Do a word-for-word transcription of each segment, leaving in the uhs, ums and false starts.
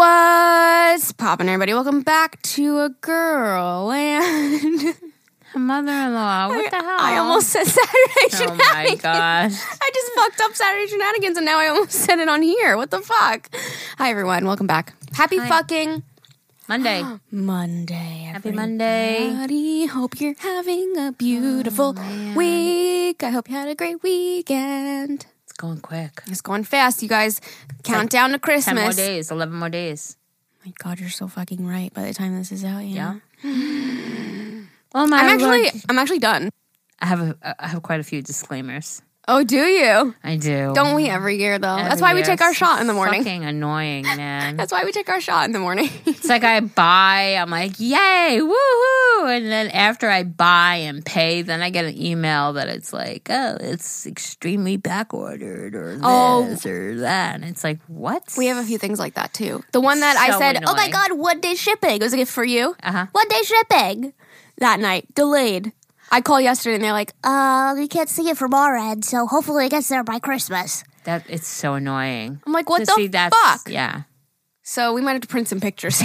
What's poppin', everybody? Welcome back to A Girl and Mother-in-law. What the hell? I almost said Saturday Oh Shenanigans. my gosh. I just fucked up Saturday Shenanigans and now I almost said it on here. What the fuck? Hi, everyone. Welcome back. Happy Hi. fucking Monday. Monday. Happy Monday. Everybody. Hope you're having a beautiful Oh, week. I hope you had a great weekend. It's going quick. It's going fast, you guys. Countdown to Christmas. Ten more days. Eleven more days. My God, you're so fucking right. By the time this is out, yeah. Oh my I'm actually, Lord. I'm actually done. I have a, I have quite a few disclaimers. Oh, do you? I do. Don't we every year though? Every That's why we year. take our It's shot in the morning. Fucking annoying, man. That's why we take our shot in the morning. It's like I buy, I'm like, yay, woohoo! And then after I buy and pay, then I get an email that it's like, oh, it's extremely backordered or Oh. this or that. And it's like, what? We have a few things like that too. The one that I So said, oh my annoying. God, one day shipping. It was a gift for you. Uh-huh. One day shipping. That night, delayed. I called yesterday and they're like, Uh, we can't see it from our end, so hopefully it gets there by Christmas. That it's so annoying. I'm like, what To the see that's- fuck? Yeah. So we might have to print some pictures.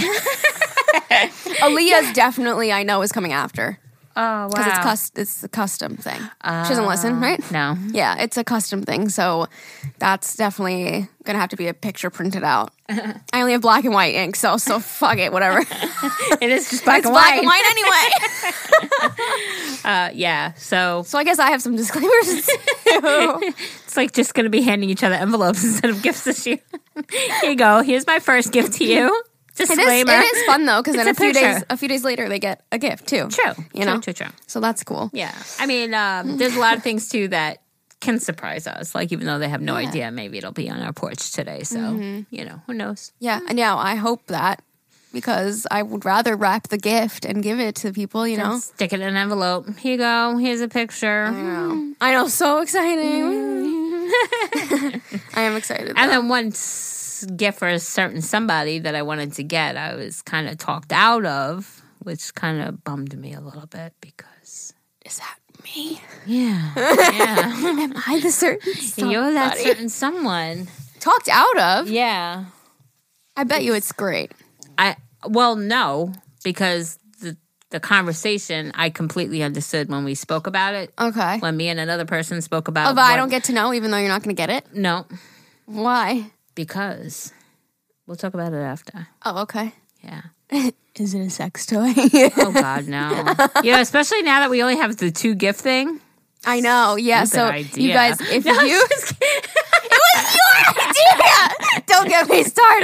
Aaliyah's definitely, I know, is coming after. Oh, wow. Because it's, cus- it's a custom thing. She doesn't listen, right? No. Yeah, it's a custom thing, so that's definitely gonna have to be a picture printed out. I only have black and white ink, so so fuck it, whatever. It is just black It's and black white. and white anyway. Uh, yeah. So So I guess I have some disclaimers too. it's like just going to be handing each other envelopes instead of gifts this year. Here you go. Here's my first gift to you. It is, Disclaimer. it is fun though, because then a It's a few days picture. a few days later they get a gift too. True. You true, know? True, true. So that's cool. Yeah. I mean, um, there's a lot of things too that can surprise us. Like even though they have no Yeah. idea, maybe it'll be on our porch today. So, you know, who knows? Yeah, and yeah, I hope that because I would rather wrap the gift and give it to people. You know. Stick it in an envelope. Here you go. Here's a picture. I know. I know. So exciting. I am excited. And though. then once gift for a certain somebody that I wanted to get, I was kind of talked out of, which kind of bummed me a little bit because, Is that me? yeah, yeah, Am I the certain you're that somebody? certain someone. Talked out of? Yeah, I bet you it's great. I well no because the the conversation I completely understood when we spoke about it. Okay. When me and another person spoke about, Oh, but I what- don't get to know, even though you're not going to get it. no Why? because we'll talk about it after. Oh, okay. Yeah. Is it a sex toy? Oh God, no. Yeah, especially now that we only have the two gift thing. I know. Yeah. Stupid So idea. you guys, if No, I'm you, just it was your idea. Don't get me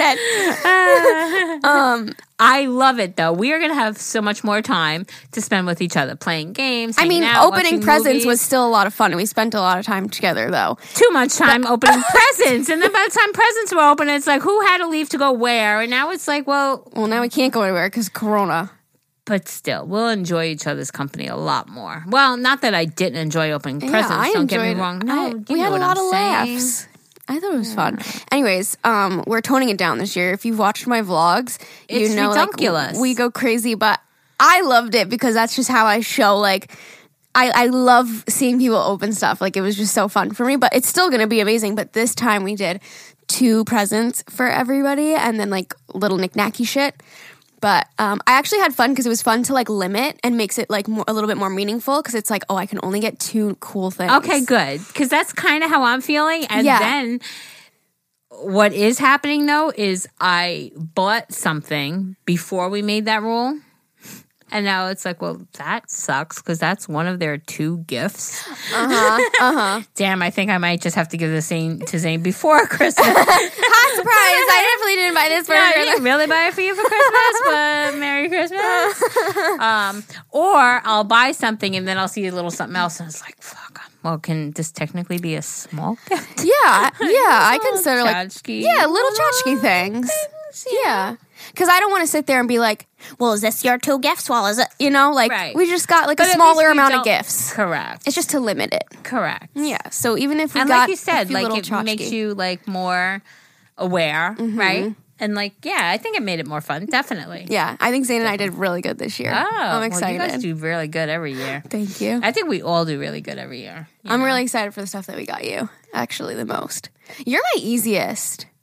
started. um, I love it though. We are going to have so much more time to spend with each other, playing games. I mean, hanging out, opening watching presents movies. was still a lot of fun, and we spent a lot of time together, though. too much time opening presents, and then by the time presents were open, it's like who had to leave to go where, and now it's like, well, Well, now we can't go anywhere because Corona. but still, we'll enjoy each other's company a lot more. Well, not that I didn't enjoy opening presents. Yeah, I don't enjoyed get me it. wrong. I- No, you we know had a what lot I'm of saying. laughs. I thought it was fun. Anyways, um, we're toning it down this year. If you've watched my vlogs, It's you know, like, ridiculous. we go crazy. But I loved it because that's just how I show. Like, I, I love seeing people open stuff. Like, it was just so fun for me. But it's still gonna be amazing. But this time we did two presents for everybody, and then like little knick-knacky shit. But um, I actually had fun because it was fun to like limit and makes it like more, a little bit more meaningful because it's like, oh, I can only get two cool things. Okay, good. Because that's kind of how I'm feeling. And Yeah. then what is happening, though, is I bought something before we made that rule. And now it's like, well, that sucks because that's one of their two gifts. Uh-huh, uh-huh. Damn, I think I might just have to give the same to Zane before Christmas. Hot surprise! I definitely didn't buy this for No, I her. didn't really buy it for you for Christmas, but Merry Christmas. Um, or I'll buy something and then I'll see a little something else and it's like, fuck. Well, can this technically be a small gift? Yeah, yeah, I consider like Tchotchke. yeah, little tchotchke things. Yeah, because I don't want to sit there and be like, Well, is this your two gifts? Well, is it? you know, like Right. we just got like But a at smaller least we amount of don't- gifts. Correct. It's just to limit it. Correct. Yeah. So even if we And got like you a said, few like little it tchotchke. makes you like more aware, right? And like, yeah, I think it made it more fun. Definitely. Yeah, I think Zane and I did really good this year. Oh, I'm well, excited. you guys do really good every year. Thank you. I think we all do really good every year. you I'm know? really excited for the stuff that we got you. Actually, the most. You're my easiest.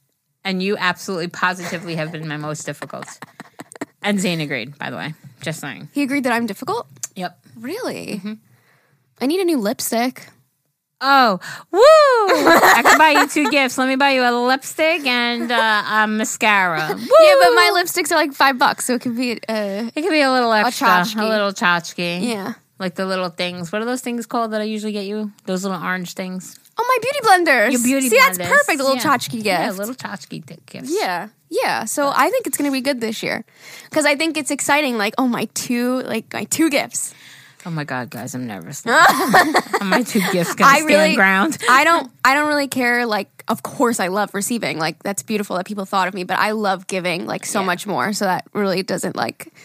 And you absolutely positively have been my most difficult. And Zane agreed, by the way. Just saying. He agreed that I'm difficult? Yep. Really? Mm-hmm. I need a new lipstick. Oh, woo! I can buy you two gifts. Let me buy you a lipstick and uh, a mascara. Woo! Yeah, but my lipsticks are like five bucks, so it could be... Uh, it could be a little extra. A, tchotchke. a little tchotchke. Yeah. Like the little things. What are those things called that I usually get you? Those little orange things. Oh, my beauty blenders. Your beauty See, blenders. that's perfect. A little yeah. tchotchke gift. Yeah, little tchotchke th- gifts. Yeah. Yeah. So I think it's going to be good this year. Because I think it's exciting. Like, oh, my two, like, my two gifts. Oh my God, guys, I'm nervous. My two gifts gonna I stand really, ground. I don't I don't really care. Like, of course I love receiving. Like, that's beautiful that people thought of me, but I love giving like so Yeah. much more. So that really doesn't like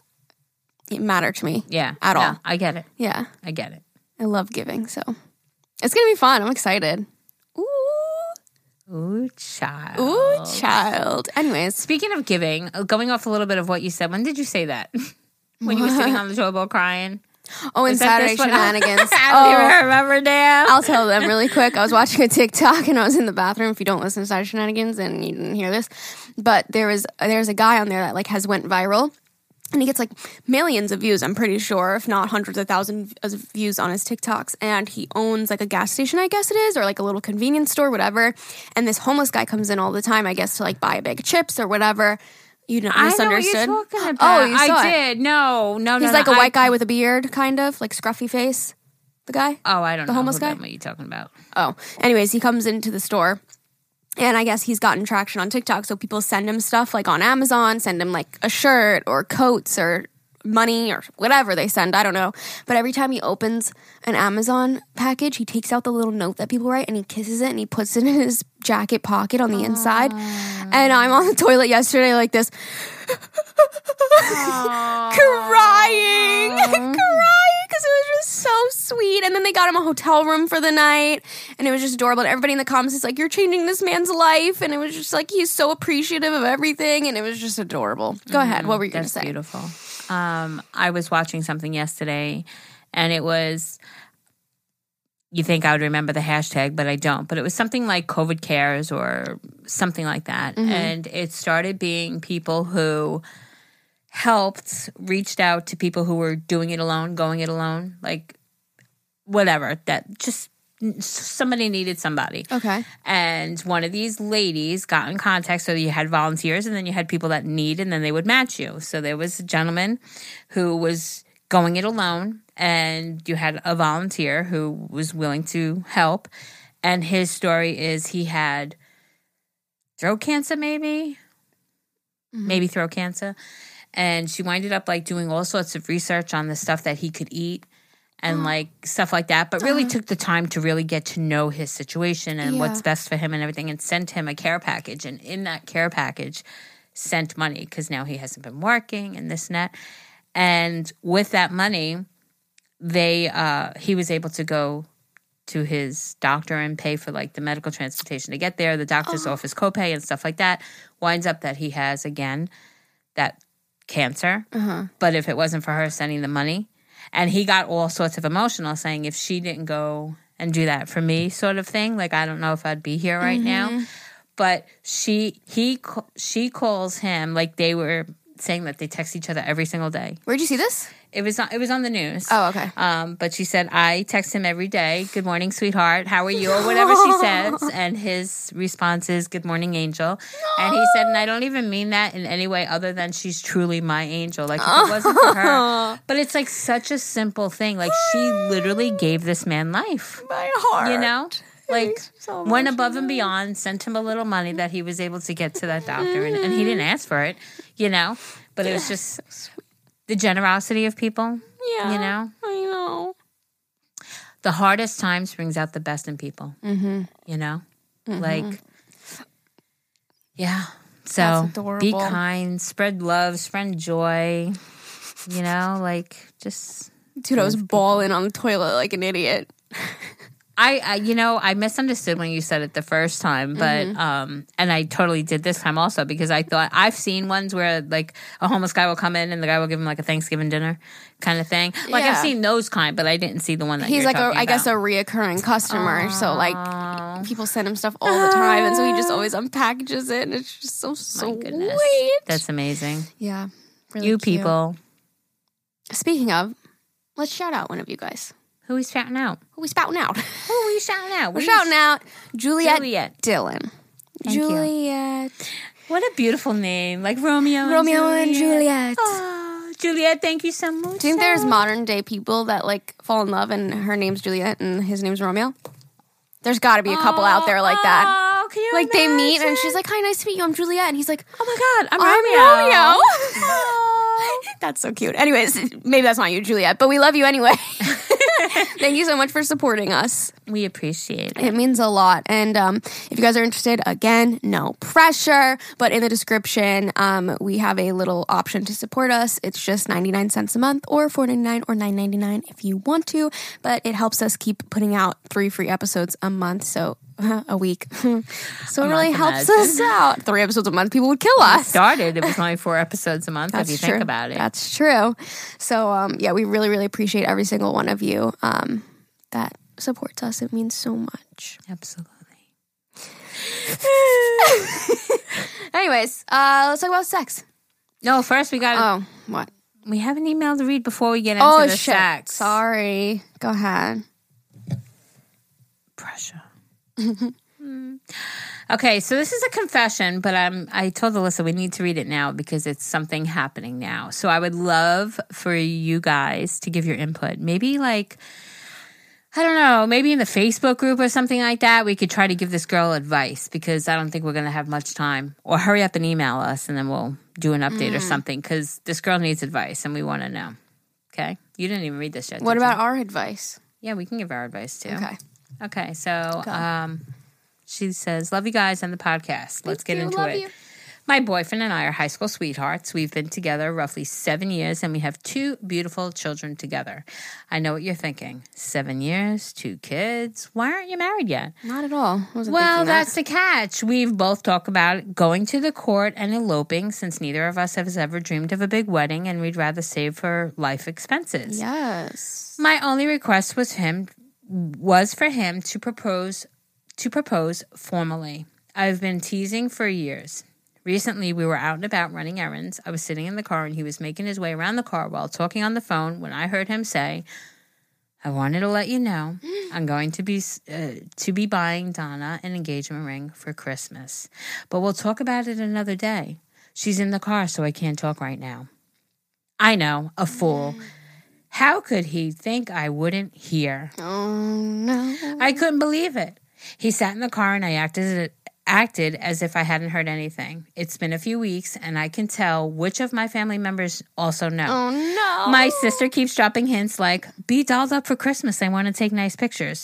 matter to me. Yeah. At no, all. I get it. Yeah. I get it. I love giving. So it's gonna be fun. I'm excited. Ooh. Ooh, child. Ooh, child. Anyways. Speaking of giving, going off a little bit of what you said, when did you say that? When you were sitting on the toilet bowl crying? Oh, and Is that Saturday this one? shenanigans. I oh, don't even remember, damn. I'll tell them really quick. I was watching a TikTok and I was in the bathroom. If you don't listen to Saturday Shenanigans and you didn't hear this, but there was there's a guy on there that like has went viral, and he gets like millions of views. I'm pretty sure, if not hundreds of thousands of views on his TikToks. And he owns like a gas station, I guess it is, or like a little convenience store, whatever. And this homeless guy comes in all the time, I guess, to like buy a bag of chips or whatever. You know, misunderstood. I know what you're talking about. Oh, you saw I it. did. No, no, no. He's no, like a I- white guy with a beard, kind of like scruffy face. The guy. Oh, I don't The know. homeless who guy? that- What you talking about? Oh, anyways, he comes into the store, and I guess he's gotten traction on TikTok. So people send him stuff like on Amazon, send him like a shirt or coats or money or whatever they send. I don't know. But every time he opens an Amazon package, he takes out the little note that people write and he kisses it and he puts it in his jacket pocket on the inside. And I'm on the toilet yesterday like this, crying, crying because it was just so sweet. And then they got him a hotel room for the night, and it was just adorable. And everybody in the comments is like, "You're changing this man's life," and it was just like he's so appreciative of everything, and it was just adorable. Go mm, ahead. What were you going to say? That's beautiful. Um, I was watching something yesterday, and it was. You think I would remember the hashtag, but I don't. But it was something like COVID cares or something like that. Mm-hmm. And it started being people who helped, reached out to people who were doing it alone, going it alone, like whatever. That just somebody needed somebody. Okay. And one of these ladies got in contact. So you had volunteers and then you had people that need, and then they would match you. So there was a gentleman who was going it alone, and you had a volunteer who was willing to help. And his story is he had throat cancer, maybe, mm-hmm. maybe throat cancer. And she winded up like doing all sorts of research on the stuff that he could eat and like stuff like that, but really uh, took the time to really get to know his situation and yeah. what's best for him and everything, and sent him a care package. And in that care package sent money because now he hasn't been working and this and that. And with that money, they uh, he was able to go to his doctor and pay for like the medical transportation to get there, the doctor's oh. office copay and stuff like that. Winds up that he has, again, that cancer. Uh-huh. But if it wasn't for her sending the money, and he got all sorts of emotional saying if she didn't go and do that for me sort of thing, like I don't know if I'd be here right mm-hmm. now. But she he she calls him, like they were saying that they text each other every single day. Where'd you see this? It was on, it was on the news. Oh, okay. Um, but she said, I text him every day, good morning, sweetheart, how are you, or whatever she says. And his response is, good morning, angel. No. And he said, and I don't even mean that in any way other than she's truly my angel. Like, if it wasn't for her. But it's like such a simple thing. Like, she literally gave this man life. My heart. You know? Like, so went above and beyond, sent him a little money that he was able to get to that doctor. And, and he didn't ask for it, you know? But it was just the generosity of people, yeah, you know? I know. The hardest times brings out the best in people, mm-hmm. you know? Mm-hmm. Like, yeah. So be kind, spread love, spread joy, you know? Like, just... Dude, I was bawling on the toilet like an idiot. I, I, you know, I misunderstood when you said it the first time, but Mm-hmm. um, and I totally did this time also because I thought I've seen ones where like a homeless guy will come in and the guy will give him like a Thanksgiving dinner kind of thing. Like I've Yeah. seen those kind, but I didn't see the one that He's you're like, a, talking I guess, a about. reoccurring customer. So, like, people send him stuff all the time. And so he just always unpackages it. And it's just so My sweet. goodness, that's amazing. Yeah. Really You cute. people, Speaking of, let's shout out one of you guys. who we shouting out? Who we spouting out? Who are we shouting out? We're shouting out Juliet, Juliet. Dillon. Thank you. Juliet. What a beautiful name, like Romeo. Romeo and and Juliet. Oh, Juliet, thank you so much. Do you think there's modern day people that like fall in love and her name's Juliet and his name's Romeo? There's got to be a couple out there like that. Oh, can you Like they meet and imagine? she's like, "Hi, nice to meet you. I'm Juliet," and he's like, Oh my God, I'm, "I'm Romeo. Romeo." Oh. That's so cute. Anyways, maybe that's not you, Juliet, but we love you anyway. Thank you so much for supporting us. We appreciate it. It means a lot. And um, if you guys are interested, again, no pressure. But in the description, um, we have a little option to support us. It's just ninety-nine cents a month or four ninety-nine or nine ninety-nine if you want to. But it helps us keep putting out three free episodes a month. So a week. So it really helps imagine. us out. Three episodes a month, people would kill us. Started, it was only four episodes a month if you think true. about it. That's true. So, um, yeah, we really, really appreciate every single one of you um, that supports us. It means so much. Absolutely. Anyways, uh, let's talk about sex. No, first we got Oh, what? we have an email to read before we get into Oh, the shit. sex. Sorry. Go ahead. Pressure. Hmm. Okay, so this is a confession, but I'm, I told Alyssa we need to read it now because it's something happening now. So I would love for you guys to give your input. Maybe like, I don't know, maybe in the Facebook group or something like that, we could try to give this girl advice because I don't think we're going to have much time. Or hurry up and email us and then we'll do an update or something because this girl needs advice and we want to know. Okay? You didn't even read this yet. What did about you? our advice? Yeah, we can give our advice too. Okay. Okay, so um, she says, love you guys and the podcast. Let's get you. into Love it. you. My boyfriend and I are high school sweethearts. We've been together roughly seven years and we have two beautiful children together. I know what you're thinking. Seven years, two kids. Why aren't you married yet? Not at all. I wasn't Well, thinking that. that's the catch. We've both talked about going to the court and eloping since neither of us has ever dreamed of a big wedding and we'd rather save for life expenses. Yes. My only request was him was for him to propose to propose formally. I've been teasing for years. Recently, we were out and about running errands. I was sitting in the car and he was making his way around the car while talking on the phone when I heard him say, I wanted to let you know I'm going to be uh, to be buying Donna an engagement ring for Christmas. But we'll talk about it another day. She's in the car, so I can't talk right now. I know, a fool. How could he think I wouldn't hear? Oh, no. I couldn't believe it. He sat in the car and I acted acted as if I hadn't heard anything. It's been a few weeks and I can tell which of my family members also know. Oh, no. My sister keeps dropping hints like, be dolled up for Christmas. I want to take nice pictures.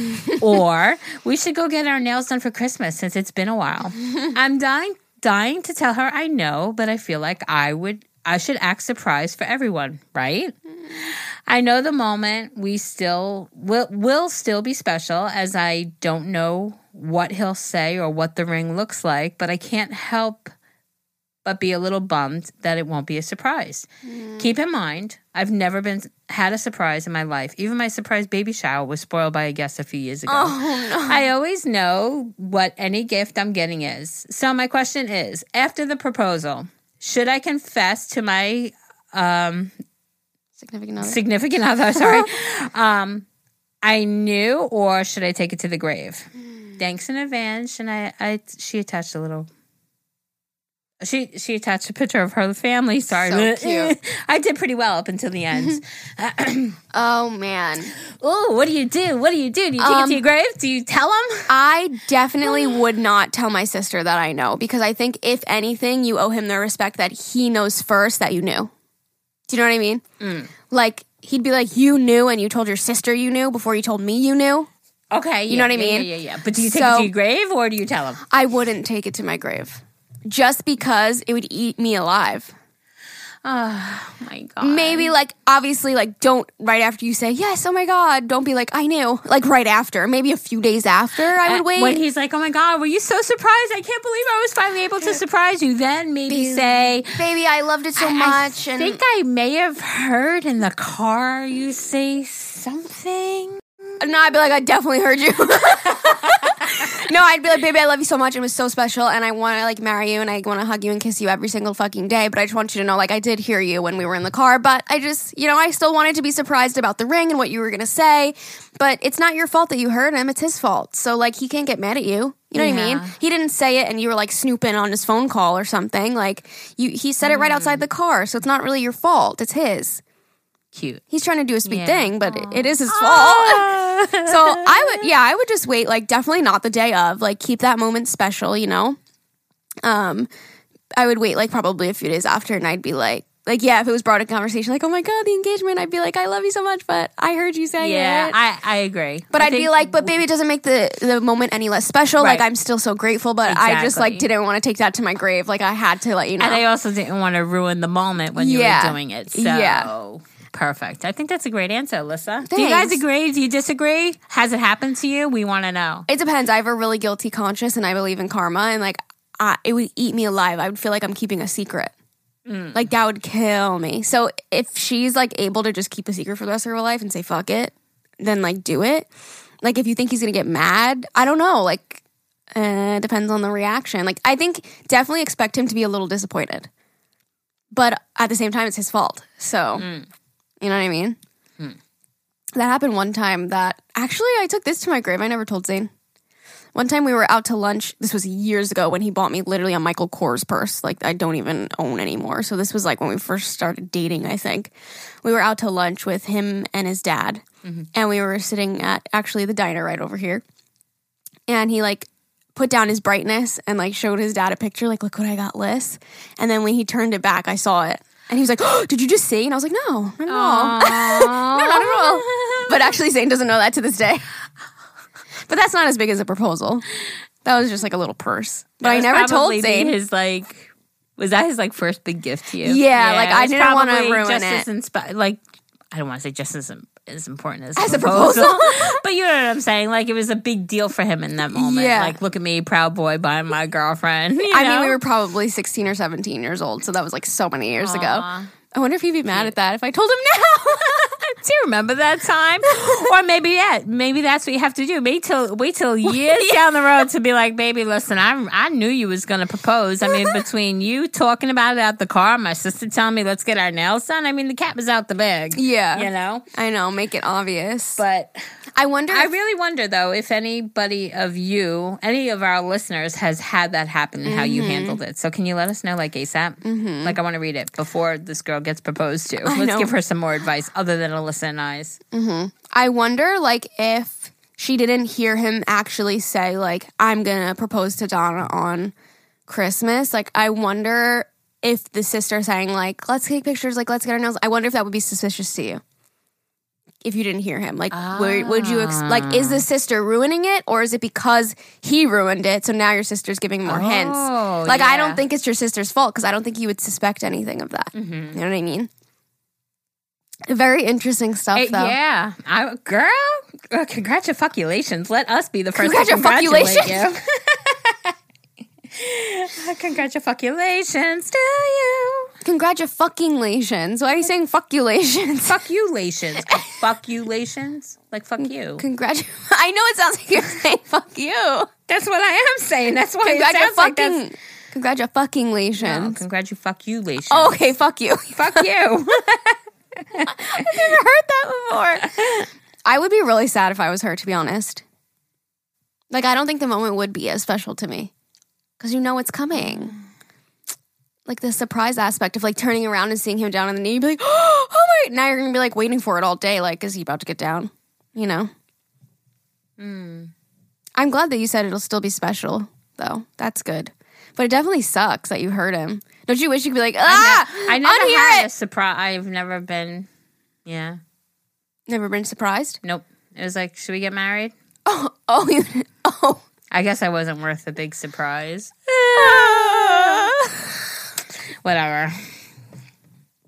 Or, we should go get our nails done for Christmas since it's been a while. I'm dying dying to tell her I know, but I feel like I would I should act surprised for everyone, right? I know the moment we still will will still be special as I don't know what he'll say or what the ring looks like, but I can't help but be a little bummed that it won't be a surprise. Mm. Keep in mind, I've never been had a surprise in my life. Even my surprise baby shower was spoiled by a guest a few years ago. Oh, no. I always know what any gift I'm getting is. So my question is, after the proposal, should I confess to my um, Significant other. significant other, sorry, um, I knew, or should I take it to the grave? Mm. Thanks in advance. And I, I, she attached a little. She she attached a picture of her family. Sorry, So cute. I did pretty well up until the end. Oh, man. Oh, what do you do? What do you do? Do you take Um, it to your grave? Do you tell them? I definitely would not tell my sister that I know because I think, if anything, you owe him the respect that he knows first that you knew. Do you know what I mean? Mm. Like, he'd be like, you knew and you told your sister you knew before you told me you knew. Okay, You know what I yeah, mean? Yeah, yeah, yeah. But do you take So- it to your grave or do you tell them? I wouldn't take it to my grave just because it would eat me alive. Oh my God. Maybe like obviously like don't right after you say yes, oh my God, don't be like I knew, like right after, maybe a few days after I would wait. When he's like, oh my God, were you so surprised? I can't believe I was finally able to surprise you. Then maybe Baby, say, baby, I loved it so I, much. I and think I may have heard in the car you say something. No, I'd be like, I definitely heard you. No, I'd be like, baby, I love you so much. It was so special, and I want to like marry you, and I want to hug you and kiss you every single fucking day. But I just want you to know, like, I did hear you when we were in the car, but I just, you know, I still wanted to be surprised about the ring and what you were gonna say. But it's not your fault that you heard him; it's his fault. So like, he can't get mad at you. You know Yeah. what I mean? He didn't say it, and you were like snooping on his phone call or something. Like, you, he said it right outside the car, so it's not really your fault. It's his. Cute. He's trying to do a sweet Yeah. thing, but it, it is his fault. So I would, yeah, I would just wait, like definitely not the day of, like keep that moment special, you know? Um, I would wait like probably a few days after and I'd be like, like, yeah, if it was brought in conversation, like, oh my God, the engagement, I'd be like, I love you so much, but I heard you say Yeah, it. I, I agree. But I I'd be think- like, but baby, it doesn't make the, the moment any less special. Right. Like, I'm still so grateful, but I just like Exactly. didn't want to take that to my grave. Like, I had to let you know. And I also didn't want to ruin the moment when you Yeah. were doing it. So, Yeah. perfect. I think that's a great answer, Alyssa. Do you guys Thanks. agree? Do you disagree? Has it happened to you? We want to know. It depends. I have a really guilty conscience and I believe in karma. And like, I, it would eat me alive. I would feel like I'm keeping a secret. Mm. Like, that would kill me. So if she's like able to just keep a secret for the rest of her life and say, fuck it, then like do it. Like, if you think he's going to get mad, I don't know. Like, uh, depends on the reaction. Like, I think definitely expect him to be a little disappointed. But at the same time, it's his fault. So, Mm. you know what I mean? That happened one time that actually I took this to my grave. I never told Zane. One time we were out to lunch. This was years ago when he bought me literally a Michael Kors purse. Like, I don't even own anymore. So this was like when we first started dating, I think. We were out to lunch with him and his dad. And we were sitting at actually the diner right over here. And he like put down his brightness and like showed his dad a picture. Like, look what I got, Liz. And then when he turned it back, I saw it. And he was like, oh, did you just see? And I was like, no, not at all. No, not at all. But actually, Zane doesn't know that to this day. But that's not as big as a proposal. That was just like a little purse. But That I was never told probably Zane. his like. Was that his like first big gift to you? Yeah, like, it I was didn't wanna probably ruin just it. As inspi- like, I don't want to say just as as important as, As a proposal, proposal. but you know what I'm saying. Like, it was a big deal for him in that moment. Yeah. Like, look at me, proud boy, buying my girlfriend. you I mean, know? we were probably sixteen or seventeen years old. So that was like so many years ago. Aw. I wonder if he'd be mad at that if I told him now. Do you remember that time? Or maybe yeah, maybe that's what you have to do. Wait till wait till years down the road to be like, baby, listen, I I knew you was gonna propose. I mean, between you talking about it at the car, my sister telling me let's get our nails done. I mean, the cat was out the bag. Yeah. you know. I know, make it obvious. But I wonder I if- really wonder though if anybody of you, any of our listeners, has had that happen and how you handled it. So can you let us know, like ASAP? Mm-hmm. Like I want to read it before this girl gets proposed to. Let's know. give her some more advice other than Alyssa and I's. I wonder, like, if she didn't hear him actually say, like, I'm gonna propose to Donna on Christmas. Like, I wonder if the sister saying, like, let's take pictures, like, let's get our nails. I wonder if that would be suspicious to you. If you didn't hear him, like, where, would you ex- like? Is the sister ruining it, or is it because he ruined it? So now your sister's giving more hints. Oh, Like, I yeah. don't think it's your sister's fault because I don't think you would suspect anything of that. You know what I mean? Very interesting stuff, Eh, though. yeah, I, girl, uh, congratulations. Let us be the first to Congratulations. congratulate you. Congratulations to you. Congratulations. Why are you saying fuckulations? Fuck you, lations. Fuck you, lations. Like, fuck you. Congrat. I know it sounds like you're saying fuck you. That's what I am saying. That's why it sounds like that's... Congratulations. Congratulations. No, congrats you, fuck you, lations. Oh, okay, fuck you. Fuck you. I've never heard that before. I would be really sad if I was her, to be honest. Like, I don't think the moment would be as special to me. Because you know it's coming. Like, the surprise aspect of, like, turning around and seeing him down on the knee. You'd be like, oh my. Now you're going to be, like, waiting for it all day. Like, is he about to get down? You know? Mm. I'm glad that you said it'll still be special, though. That's good. But it definitely sucks that you hurt him. Don't you wish you could be like, ah, I never unhear had it. a surprise. I've never been, yeah. Never been surprised? Nope. It was like, should we get married? Oh, oh, you, oh. I guess I wasn't worth a big surprise. Whatever.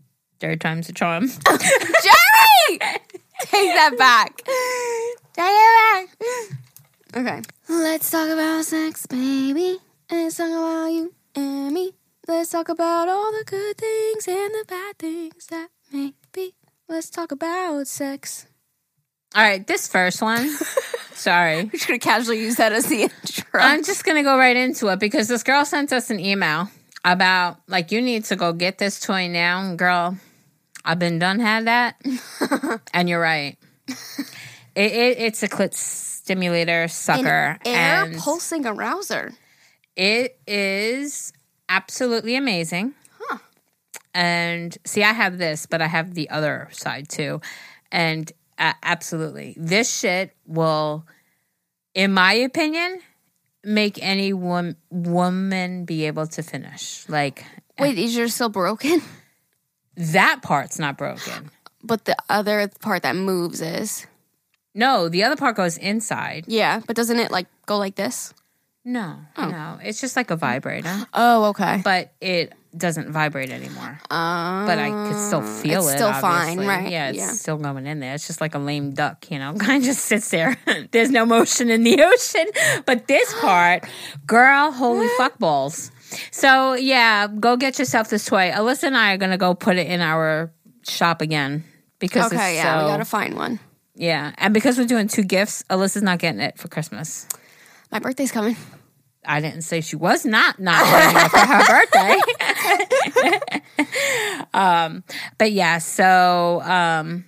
Third time's a charm. Jerry! Take that back. Take it back. Okay. Let's talk about sex, baby. Let's talk about you and me. Let's talk about all the good things and the bad things that may be. Let's talk about sex. All right, this first one. Sorry. We're just going to casually use that as the intro. I'm just going to go right into it because this girl sent us an email about, like, you need to go get this toy now. Girl, I've been done had that. And you're right. It, it, it's a clit stimulator sucker. An air and pulsing arouser. It is absolutely amazing. Huh. And see, I have this, but I have the other side too. And uh, absolutely, this shit will, in my opinion, make any wom- woman be able to finish. Like, Wait, is yours still broken? that part's not broken. But the other part that moves is? No, the other part goes inside. Yeah, but doesn't it like go like this? No, Oh. no. It's just like a vibrator. Oh, okay. But it doesn't vibrate anymore. Uh, But I could still feel it's it. still obviously. fine, right? Yeah, it's Yeah. still going in there. It's just like a lame duck, you know, kind of just sits there. There's no motion in the ocean. But this part, girl, holy fuck balls. So, yeah, go get yourself this toy. Alyssa and I are going to go put it in our shop again. Because Okay, it's yeah, so, we gotta find one. Yeah, and because we're doing two gifts, Alyssa's not getting it for Christmas. My birthday's coming. I didn't say she was not not getting it for her birthday. um, but yeah, so um,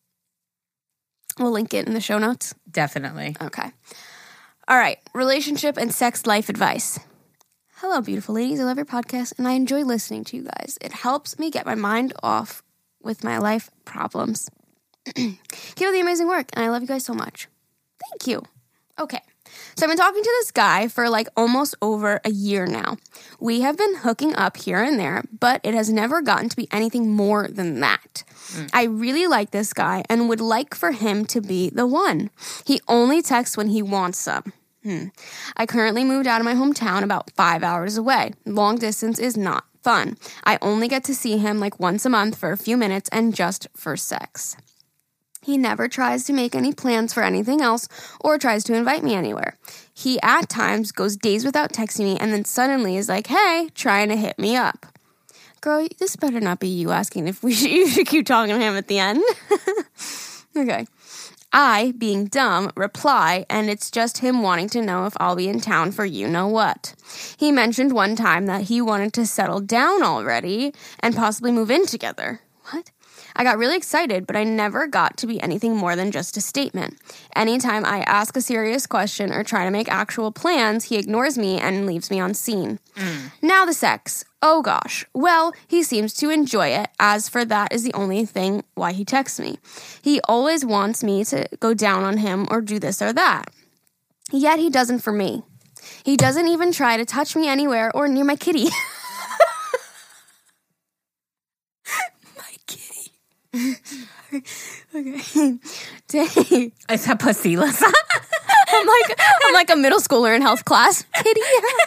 We'll link it in the show notes. definitely. Okay. All right. Relationship and sex life advice. Hello, beautiful ladies. I love your podcast, and I enjoy listening to you guys. It helps me get my mind off with my life problems. Keep up the amazing work, and I love you guys so much. Thank you. Okay. So I've been talking to this guy for like almost over a year now. We have been hooking up here and there, but it has never gotten to be anything more than that. Mm. I really like this guy and would like for him to be the one. He only texts when he wants some. Hmm. I currently moved out of my hometown about five hours away. Long distance is not fun. I only get to see him like once a month for a few minutes and just for sex. He never tries to make any plans for anything else or tries to invite me anywhere. He at times goes days without texting me and then suddenly is like, hey, trying to hit me up. Girl, this better not be you asking if we should, you should keep talking to him at the end. Okay. I, being dumb, reply, and it's just him wanting to know if I'll be in town for you-know-what. He mentioned one time that he wanted to settle down already and possibly move in together. What? I got really excited, but I never got to be anything more than just a statement. Anytime I ask a serious question or try to make actual plans, he ignores me and leaves me on scene. Mm. Now the sex. Oh gosh. Well, he seems to enjoy it. As for that is the only thing why he texts me. He always wants me to go down on him or do this or that. Yet he doesn't for me. He doesn't even try to touch me anywhere or near my kitty. Okay. Dang. It's a pussyless. I'm like I'm like a middle schooler in health class. Kitty.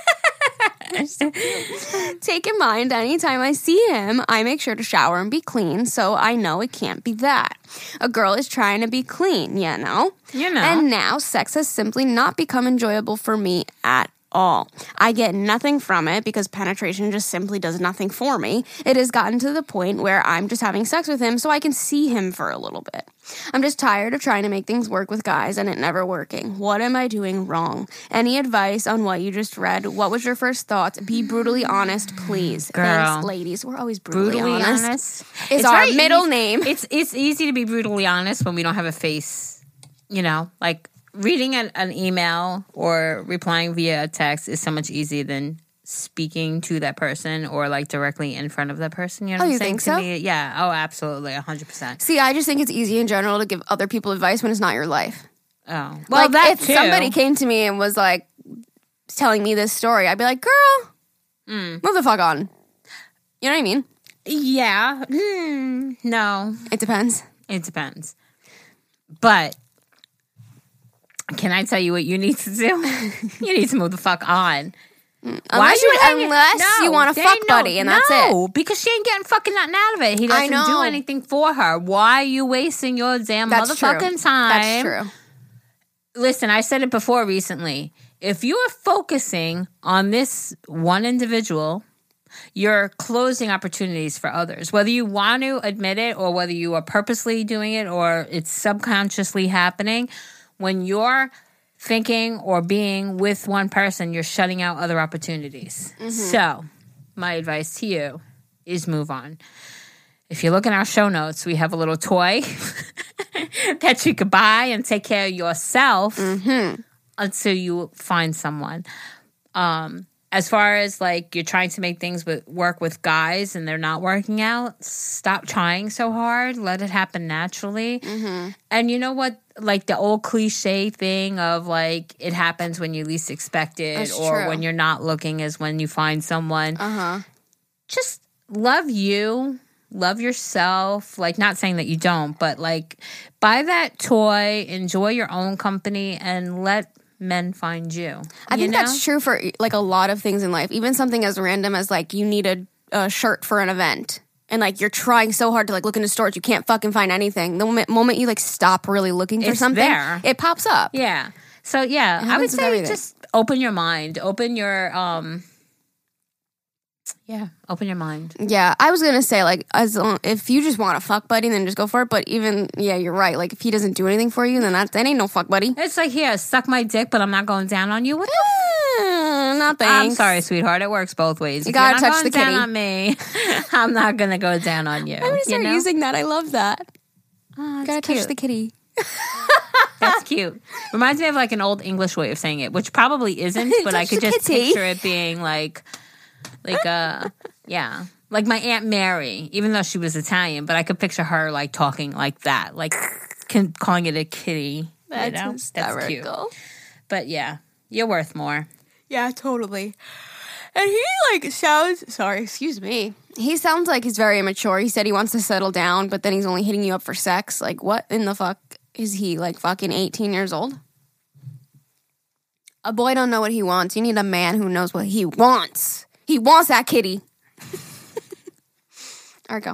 Take in mind, anytime I see him, I make sure to shower and be clean, so I know it can't be that. A girl is trying to be clean, you know? You know. And now sex has simply not become enjoyable for me at all. I get nothing from it because penetration just simply does nothing for me. It has gotten to the point where I'm just having sex with him so I can see him for a little bit. I'm just tired of trying to make things work with guys and it never working. What am I doing wrong? Any advice on what you just read? What was your first thoughts? Be brutally honest, please. Girl. Thanks, ladies. We're always brutally, Brutally honest. honest. Is It's our very middle easy- name. It's it's easy to be brutally honest when we don't have a face, you know, like reading an, an email or replying via a text is so much easier than speaking to that person or like directly in front of that person. You know Oh, what I'm you saying? think To so? me, yeah. Oh, absolutely. one hundred percent. See, I just think it's easy in general to give other people advice when it's not your life. Oh. Well, Like, that if too. somebody came to me and was like telling me this story, I'd be like, girl, Mm. move the fuck on. You know what I mean? Yeah. Hmm. No. It depends. It depends. But can I tell you what you need to do? You need to move the fuck on. Why Unless are you you- hanging? unless no, you want a they fuck ain't buddy and that's no, it. because she ain't getting fucking nothing out of it. He I doesn't do know. anything for her. Why are you wasting your damn That's true. motherfucking time? That's true. Listen, I said it before recently. If you are focusing on this one individual, you're closing opportunities for others. Whether you want to admit it or whether you are purposely doing it or it's subconsciously happening, when you're thinking or being with one person, you're shutting out other opportunities. Mm-hmm. So, my advice to you is move on. If you look in our show notes, we have a little toy that you could buy and take care of yourself mm-hmm. until you find someone. Um, as far as like you're trying to make things with, work with guys and they're not working out, stop trying so hard. Let it happen naturally. Mm-hmm. And you know what? Like the old cliche thing of like it happens when you least expect it. That's or true. when you're not looking is when you find someone. Uh-huh. Just love you. Love yourself. Like, not saying that you don't, but like buy that toy, enjoy your own company, and let men find you. I you think know? that's true for like a lot of things in life. Even something as random as like you need a, a shirt for an event. And like you're trying so hard to like look into stores, you can't fucking find anything. The moment, moment you like stop really looking for It's something, there. it pops up. Yeah. So yeah, I would happens with say everything. just open your mind, open your um. Yeah, open your mind. Yeah, I was gonna say like as long, if you just want a fuck buddy, then just go for it. But even yeah, you're right. Like if he doesn't do anything for you, then that, that ain't no fuck buddy. It's like, here, suck my dick, but I'm not going down on you. What the Mm, not thanks. I'm sorry, sweetheart. It works both ways. You If gotta you're not touch going the down kitty. on me, I'm not gonna go down on you. I'm gonna you start know? using that. I love that. Oh, Gotta that's touch cute. the kitty. That's cute. Reminds me of like an old English way of saying it, which probably isn't, but I Touch could the just kitty. picture it being like, like uh, yeah, like my Aunt Mary. Even though she was Italian, but I could picture her like talking like that, like can, calling it a kitty. That's you know? That's cute. hysterical. But yeah, you're worth more. Yeah, totally. And he like sounds sorry, excuse me. He sounds like he's very immature. He said he wants to settle down, but then he's only hitting you up for sex. Like what in the fuck is he, like fucking eighteen years old? A boy don't know what he wants. You need a man who knows what he wants. He wants that kitty. All right, go.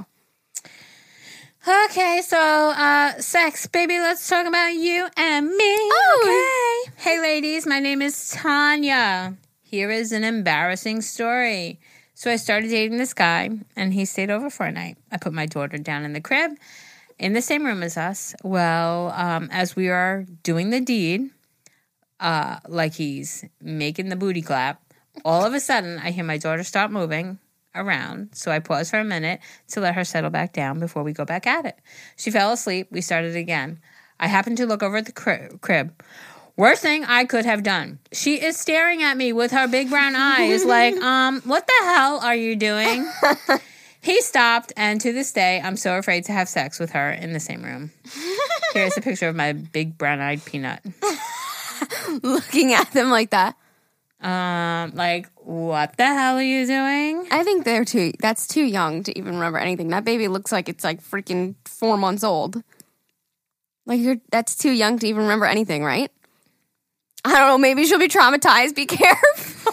Okay, so uh sex, baby, let's talk about you and me. Oh. Okay. Hey ladies, my name is Tanya. Here is an embarrassing story. So I started dating this guy and he stayed over for a night. I put my daughter down in the crib in the same room as us. Well, um, as we are doing the deed, uh, like he's making the booty clap, all of a sudden I hear my daughter start moving around. So I paused for a minute to let her settle back down before we go back at it. She fell asleep. We started again. I happened to look over at the cri- crib. Worst thing I could have done. She is staring at me with her big brown eyes like, um, what the hell are you doing? He stopped, and to this day, I'm so afraid to have sex with her in the same room. Here's a picture of my big brown-eyed peanut. Looking at them like that. Um, like, what the hell are you doing? I think they're too that's too young to even remember anything. That baby looks like it's like freaking four months old. Like you're that's too young to even remember anything, right? I don't know, maybe she'll be traumatized. Be careful.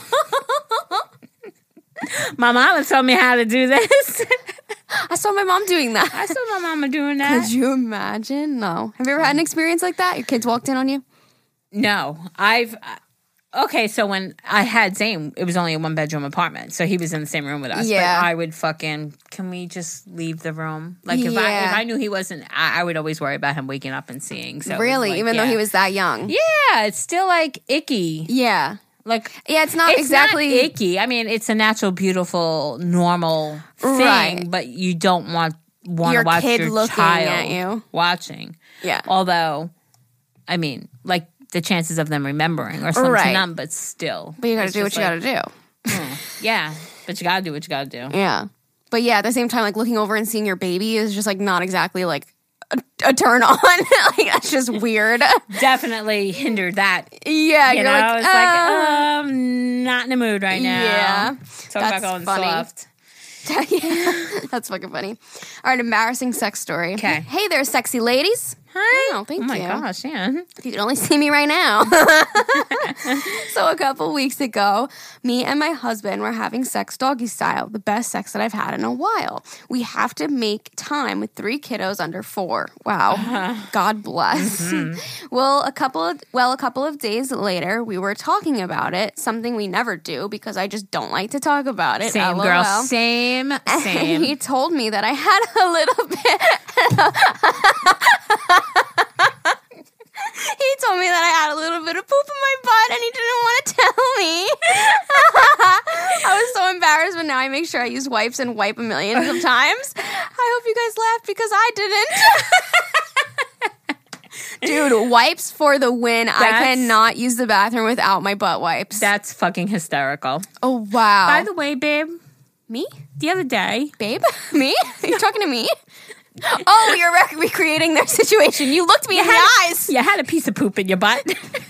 My mama told me how to do this. I saw my mom doing that. I saw my mama doing that. Could you imagine? No. Have you ever had an experience like that? Your kids walked in on you? No, I've... Okay, so when I had Zane, it was only a one-bedroom apartment, so he was in the same room with us. Yeah. But I would fucking, can we just leave the room? Like, if I Yeah. if I knew he wasn't, I, I would always worry about him waking up and seeing. So it was Really? like, Even though yeah. he was that young? Yeah, it's still, like, icky. Yeah. Like, Yeah, it's not it's exactly not icky. I mean, it's a natural, beautiful, normal thing, Right. but you don't want, want Your to watch kid your looking child at you. watching. Yeah. Although, I mean, like, the chances of them remembering are slim to Right. none, but still. But you gotta It's do what just you like, gotta do. hmm, yeah, but you gotta do what you gotta do. Yeah. But yeah, at the same time, like looking over and seeing your baby is just like not exactly like a, a turn on. Like that's just weird. Definitely hindered that. Yeah, You you're know, like, it's uh, like, um, not in the mood right now. Yeah. Talk about That's going funny. soft. yeah, that's fucking funny. All right, embarrassing sex story. Okay. Hey there, sexy ladies. Hi. Oh, thank oh my you. gosh, yeah. You can only see me right now. So a couple weeks ago, me and my husband were having sex doggy style, the best sex that I've had in a while. We have to make time with three kiddos under four. Wow. Uh-huh. God bless. Mm-hmm. Well, a couple of well, a couple of days later, we were talking about it, something we never do because I just don't like to talk about it. Same, L O L. girl. Same, same. And he told me that I had a little bit He told me that I had a little bit of poop in my butt and he didn't want to tell me. I was so embarrassed, but now I make sure I use wipes and wipe a million of times. I hope you guys laughed because I didn't. Dude, wipes for the win. That's, I cannot use the bathroom without my butt wipes. That's fucking hysterical. Oh, wow. By the way, babe. Me? The other day. Babe? Me? Are you talking to me? Oh, you're rec- recreating their situation. You looked me you in had, the eyes. You had a piece of poop in your butt.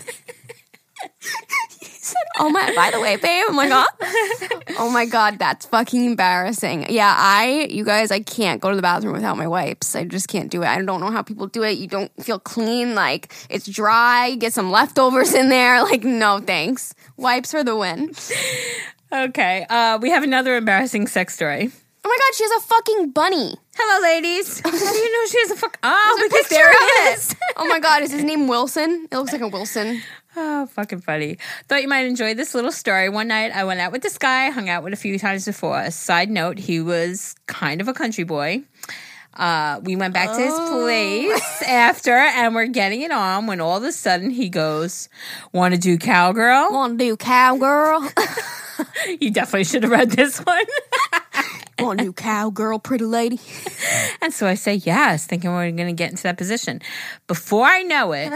Oh my, by the way, babe. I'm like, oh. Oh my God, that's fucking embarrassing. Yeah, I, you guys, I can't go to the bathroom without my wipes. I just can't do it. I don't know how people do it. You don't feel clean. Like, it's dry. Get some leftovers in there. Like, no, thanks. Wipes for the win. Okay, uh, we have another embarrassing sex story. Oh my God, she has a fucking bunny. Hello, ladies. How do you know she has a fuck? Oh, There's a because picture there of it it. is. Oh my God, is his name Wilson? It looks like a Wilson. Oh, fucking funny. Thought you might enjoy this little story. One night I went out with this guy, hung out with a few times before. Side note, he was kind of a country boy. Uh, we went back oh. to his place after, and we're getting it on when all of a sudden he goes, "Want to do cowgirl? Want to do cowgirl?" You definitely should have read this one. Want to do cowgirl, pretty lady? And so I say yes, thinking we're going to get into that position. Before I know it,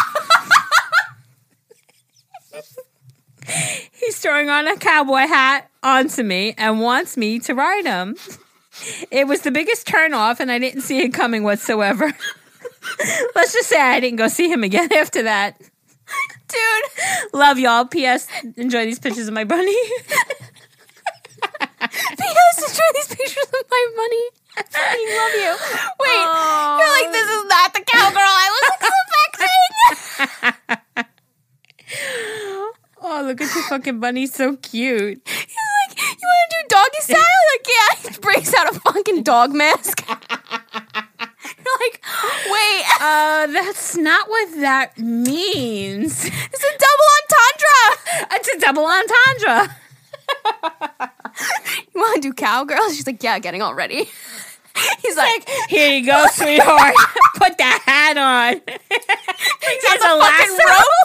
he's throwing on a cowboy hat onto me and wants me to ride him. It was the biggest turnoff, and I didn't see it coming whatsoever. Let's just say I didn't go see him again after that. Dude. Love y'all. P S. Enjoy these pictures of my bunny. P S. Enjoy these pictures of my bunny. I fucking love you. Wait. Oh. You're like, this is not the cowgirl I was expecting. Oh, look at your fucking bunny. So cute. He's like, you want to do doggy style? Like, yeah. He breaks out a fucking dog mask. You're like, wait. Uh, that's not what that means. It's a double entendre. It's a double entendre. You want to do cowgirl? She's like, yeah, getting all ready. He's like, here you go, sweetheart. Put that hat on. Here's a fucking rope.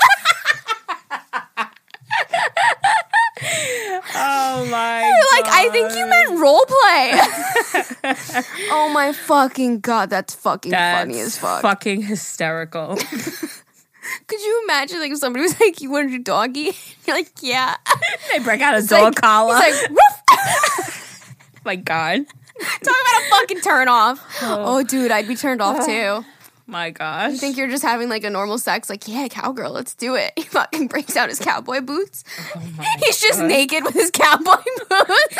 Oh my You're like, God. I think you meant role play. Oh my fucking God, that's fucking that's funny as fuck. Fucking hysterical. Could you imagine like if somebody was like, you want to do doggy? You're like, yeah. They break out a It's dog like, collar. He's like, woof. My God. Talk about a fucking turn off. Oh. Oh, dude, I'd be turned off too. My gosh. You think you're just having like a normal sex, like, yeah, cowgirl, let's do it. He fucking breaks out his cowboy boots. Oh my He's just God. naked with his cowboy boots.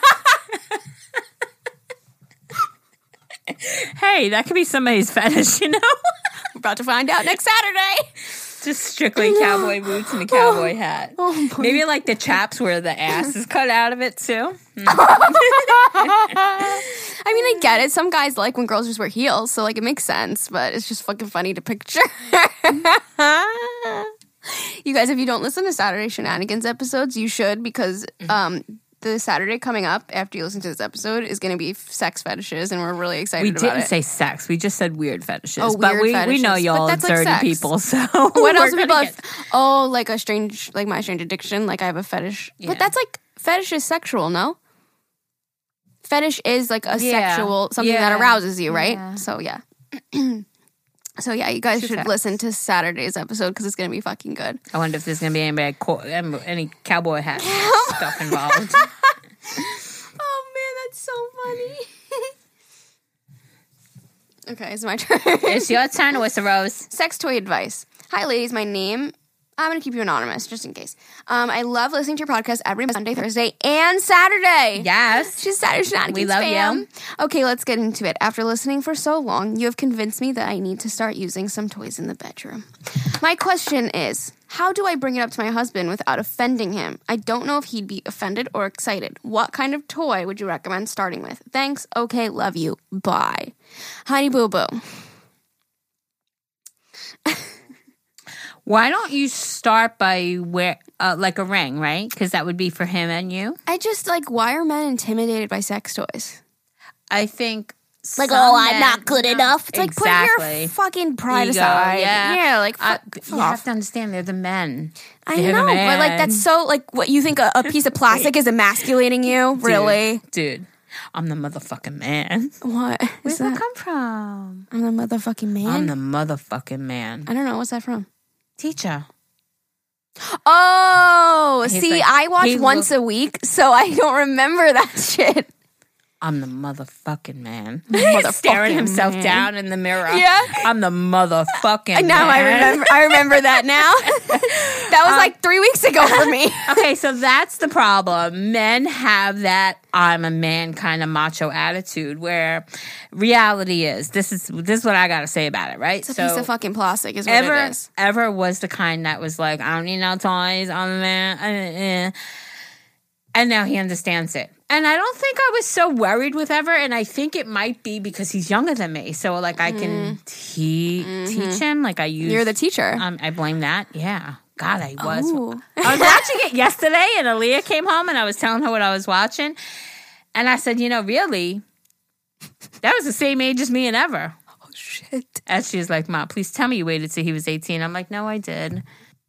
Hey, that could be somebody's fetish, you know? We're about to find out next Saturday. Just strictly cowboy boots and a cowboy hat. Oh, maybe like the chaps where the ass is cut out of it too. Mm. I mean, I get it. Some guys like when girls just wear heels, so like it makes sense, but it's just fucking funny to picture. You guys, if you don't listen to Saturday Shenanigans episodes, you should, because um, the Saturday coming up after you listen to this episode is going to be sex fetishes, and we're really excited we about it. We didn't say sex. We just said weird fetishes. Oh, but weird we, fetishes. we know y'all are dirty like people, so what else would people get... have? Oh, like a strange, like my strange addiction, like I have a fetish. Yeah. But that's like, fetish is sexual, no? Fetish is like a yeah. sexual, something yeah. that arouses you, right? Yeah. So, yeah. So, yeah, you guys should facts. listen to Saturday's episode because it's going to be fucking good. I wonder if there's going to be anybody, any cowboy hat stuff involved. Oh, man, that's so funny. Okay, it's my turn. It's your turn, Wissa Rose. Sex toy advice. Hi, ladies. My name I'm going to keep you anonymous just in case. Um, I love listening to your podcast every Sunday, Thursday, and Saturday. Yes. She's Saturday Shenanigans We love fam. you. Okay, let's get into it. After listening for so long, you have convinced me that I need to start using some toys in the bedroom. My question is, how do I bring it up to my husband without offending him? I don't know if he'd be offended or excited. What kind of toy would you recommend starting with? Thanks. Okay, love you. Bye. Honey Boo Boo. Why don't you start by wear uh, like a ring, right? Because that would be for him and you. I just like, why are men intimidated by sex toys? I think Like, some oh, I'm men- not good enough. It's like, Exactly. put your fucking pride Ego, aside. yeah. Yeah, like, Uh, fuck, fuck you off. have to understand they're the men. I They're the know, but like, men. that's so, like, what you think a, a piece of plastic is emasculating you? Really? Dude, dude, I'm the motherfucking man. What Where's is that that? come from? I'm the motherfucking man? I'm the motherfucking man. I don't know. What's that from? Teacher. Oh, He's see, like- I watch he once look- a week, so I don't remember that shit. I'm the motherfucking man. Motherfucking Staring himself man. down in the mirror. Yeah. I'm the motherfucking Now man. I remember. I remember that now. That was like three weeks ago for me. Okay, so that's the problem. Men have that I'm a man kind of macho attitude where reality is this is this is what I got to say about it, right? It's a piece of fucking plastic, is what ever it is. ever was the kind that was like, I don't need no toys, I'm a man. uh, uh. And now he understands it. And I don't think I was so worried with Ever, and I think it might be because he's younger than me. So like I can te- teach him. Like I use Mm-hmm. You're the teacher. um, I blame that. Yeah. God, I was. Ooh. I was watching it yesterday, and Aaliyah came home, and I was telling her what I was watching. And I said, you know, really, that was the same age as me and Ever. Oh shit. And she was like, Ma, please tell me you waited till he was eighteen. I'm like, no, I did.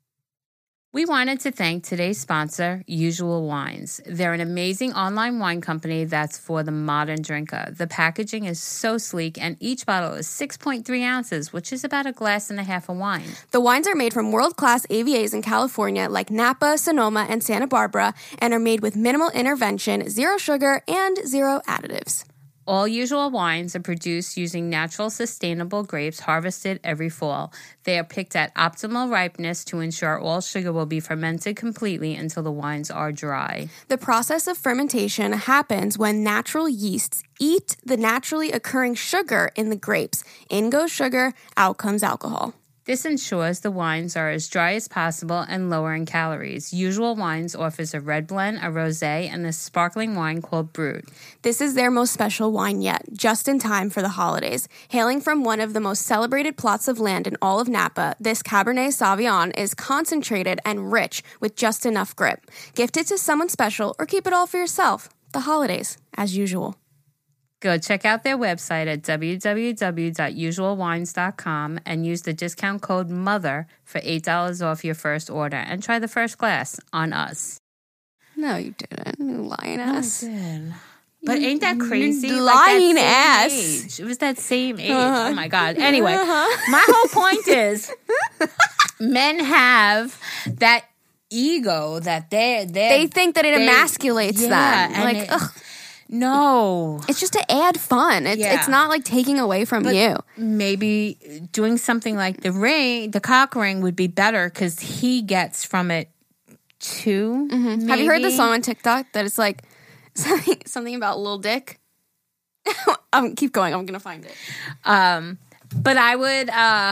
We wanted to thank today's sponsor, Usual Wines. They're an amazing online wine company that's for the modern drinker. The packaging is so sleek, and each bottle is six point three ounces, which is about a glass and a half of wine. The wines are made from world-class A V As in California like Napa, Sonoma, and Santa Barbara, and are made with minimal intervention, zero sugar, and zero additives. All Usual wines are produced using natural, sustainable grapes harvested every fall. They are picked at optimal ripeness to ensure all sugar will be fermented completely until the wines are dry. The process of fermentation happens when natural yeasts eat the naturally occurring sugar in the grapes. In goes sugar, out comes alcohol. This ensures the wines are as dry as possible and lower in calories. Usual Wines offers a red blend, a rosé, and a sparkling wine called Brut. This is their most special wine yet, just in time for the holidays. Hailing from one of the most celebrated plots of land in all of Napa, this Cabernet Sauvignon is concentrated and rich with just enough grip. Gift it to someone special or keep it all for yourself. The holidays, as usual. Go check out their website at w w w dot usual wines dot com and use the discount code MOTHER for eight dollars off your first order and try the first glass on us. No, you didn't. You lying ass. But ain't that crazy? lying Like that ass. same age. It was that same age. Uh-huh. Oh my God. Anyway, my whole point is men have that ego that they're, they're They think that it they- emasculates yeah, them. and Like, it- ugh. No. It's just to add fun. It's Yeah. it's not like taking away from But you. maybe doing something like the ring, the cock ring would be better because he gets from it too. Mm-hmm. Have you heard the maybe? song on TikTok that it's like something something about Lil Dick? um, keep going. I'm gonna find it. Um, but I would. Uh,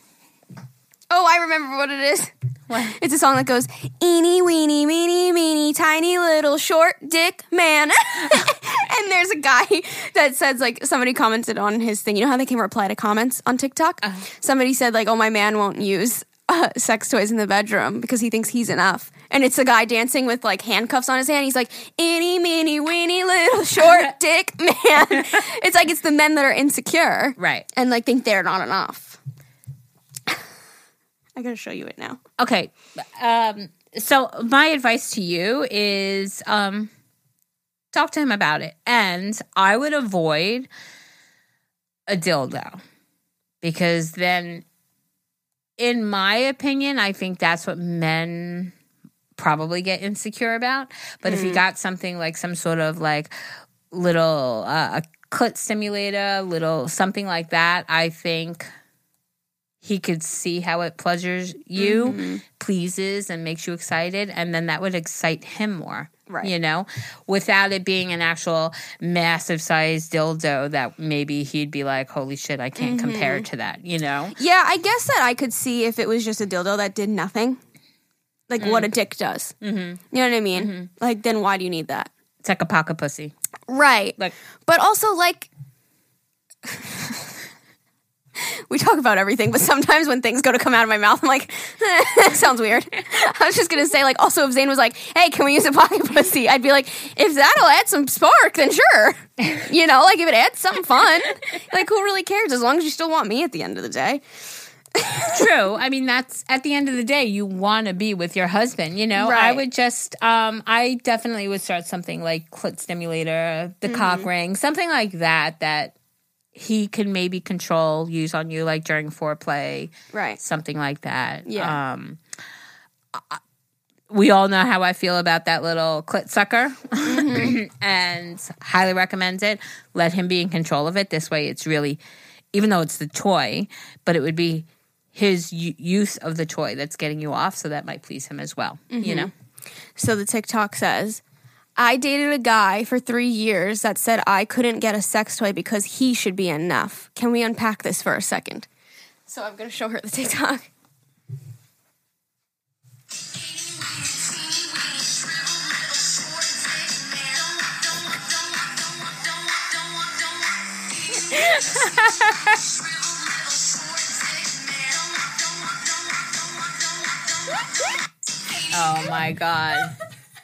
Oh, I remember what it is. What? It's a song that goes, eeny, weeny, meeny, meeny, tiny little short dick man. And there's a guy that says, like, somebody commented on his thing. You know how they can reply to comments on TikTok? Uh-huh. Somebody said, like, oh, my man won't use uh, sex toys in the bedroom because he thinks he's enough. And it's a guy dancing with, like, handcuffs on his hand. He's like, eeny, meeny, weeny, little short dick man. It's like it's the men that are insecure. Right. And, like, think they're not enough. I gotta show you it now. okay. Um, so my advice to you is um, talk to him about it, and I would avoid a dildo because then, in my opinion, I think that's what men probably get insecure about. But if you got something like some sort of like little uh, a clit simulator, little something like that, I think he could see how it pleasures you, Mm-hmm. pleases, and makes you excited, and then that would excite him more. Right. You know, without it being an actual massive size dildo that maybe he'd be like, holy shit, I can't Mm-hmm. compare to that, you know? Yeah, I guess that I could see if it was just a dildo that did nothing. Like what a dick does. Mm-hmm. You know what I mean? Mm-hmm. Like, then why do you need that? It's like a pocket pussy. Right. Like, but also, like, we talk about everything, but sometimes when things go to come out of my mouth, I'm like, that sounds weird. I was just going to say, like, also if Zane was like, hey, can we use a pocket pussy? I'd be like, if that'll add some spark, then sure. You know, like if it adds something fun, like who really cares as long as you still want me at the end of the day. True. I mean, that's at the end of the day, you want to be with your husband, you know? Right. I would just, um, I definitely would start something like clit stimulator, the mm-hmm. cock ring, something like that, that he can maybe control, use on you, like during foreplay. Right. Something like that. Yeah. Um, I, we all know how I feel about that little clit sucker mm-hmm. and highly recommend it. Let him be in control of it. This way it's really, even though it's the toy, but it would be his u- use of the toy that's getting you off, so that might please him as well, mm-hmm. you know? So the TikTok says, I dated a guy for three years that said I couldn't get a sex toy because he should be enough. Can we unpack this for a second? So I'm going to show her the TikTok. Oh my God.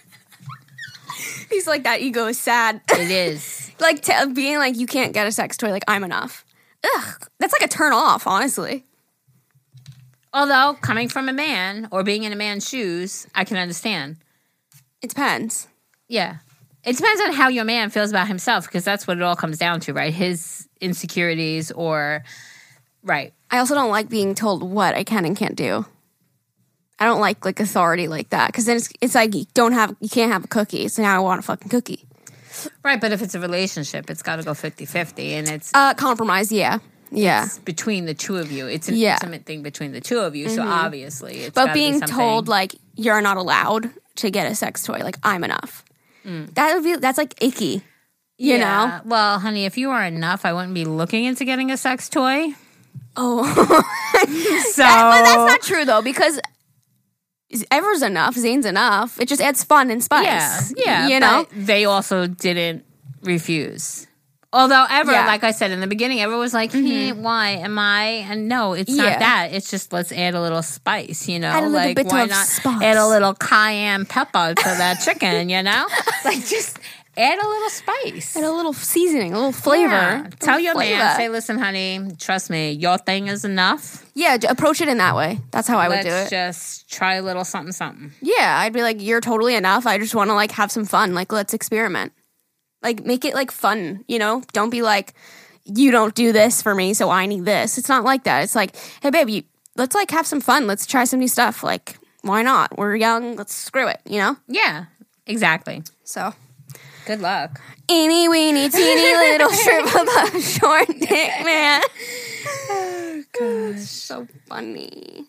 He's like, that ego is sad. It is. Like t- being like, you can't get a sex toy, like I'm enough. Ugh, that's like a turn off, honestly. Although, coming from a man or being in a man's shoes, I can understand. It depends. Yeah. It depends on how your man feels about himself, because that's what it all comes down to, right? His insecurities or, right. I also don't like being told what I can and can't do. I don't like like authority like that, because then it's, it's like you don't have, you can't have a cookie, so now I want a fucking cookie. Right, but if it's a relationship, it's got to go fifty-fifty, and it's... Uh, compromise, yeah. Yeah. It's between the two of you. It's an yeah. intimate thing between the two of you, mm-hmm. so obviously it's But being be told, like, you're not allowed to get a sex toy, like, I'm enough. Mm. That would be, that's, like, icky, you yeah. know? Well, honey, if you are enough, I wouldn't be looking into getting a sex toy. Oh. so... That, but that's not true, though, because... Ever's enough. Zane's enough. It just adds fun and spice. Yeah, yeah. You know? But they also didn't refuse. Although Ever, yeah. like I said in the beginning, Ever was like, hey, mm-hmm. why am I? And no, it's yeah. not that. It's just let's add a little spice, you know? Add a little like, bit why of not spice. Add a little cayenne pepper to that chicken, you know? Like, just... Add a little spice. Add a little seasoning, a little flavor. Yeah. Little Tell your flavor. man, say, listen, honey, trust me, your thing is enough. Yeah, approach it in that way. That's how I Let's would do it. just try a little something, something. Yeah, I'd be like, you're totally enough. I just want to, like, have some fun. Like, let's experiment. Like, make it, like, fun, you know? Don't be like, you don't do this for me, so I need this. It's not like that. It's like, hey, babe, you, let's, like, have some fun. Let's try some new stuff. Like, why not? We're young. Let's screw it, you know? Yeah, exactly. So... Good luck. Eeny, weeny, teeny little shrimp of a short dick, man. Oh, gosh. So funny.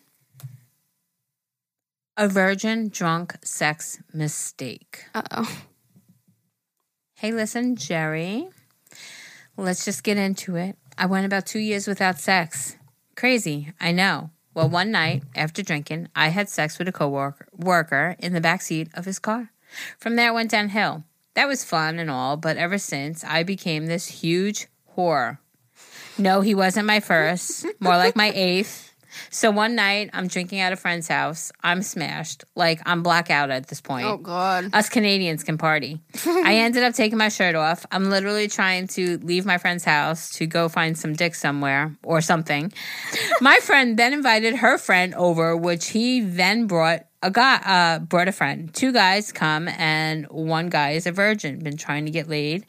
A virgin drunk sex mistake. Uh-oh. Hey, listen, Jerry. Let's just get into it. I went about two years without sex. Crazy, I know. Well, one night, after drinking, I had sex with a coworker worker in the backseat of his car. From there, it went downhill. That was fun and all, but ever since, I became this huge whore. No, he wasn't my first, more like my eighth. So one night, I'm drinking at a friend's house. I'm smashed. Like, I'm blackout at this point. Oh, God. Us Canadians can party. I ended up taking my shirt off. I'm literally trying to leave my friend's house to go find some dick somewhere or something. My friend then invited her friend over, which he then brought a guy, uh, brought a friend. Two guys come, and one guy is a virgin, been trying to get laid.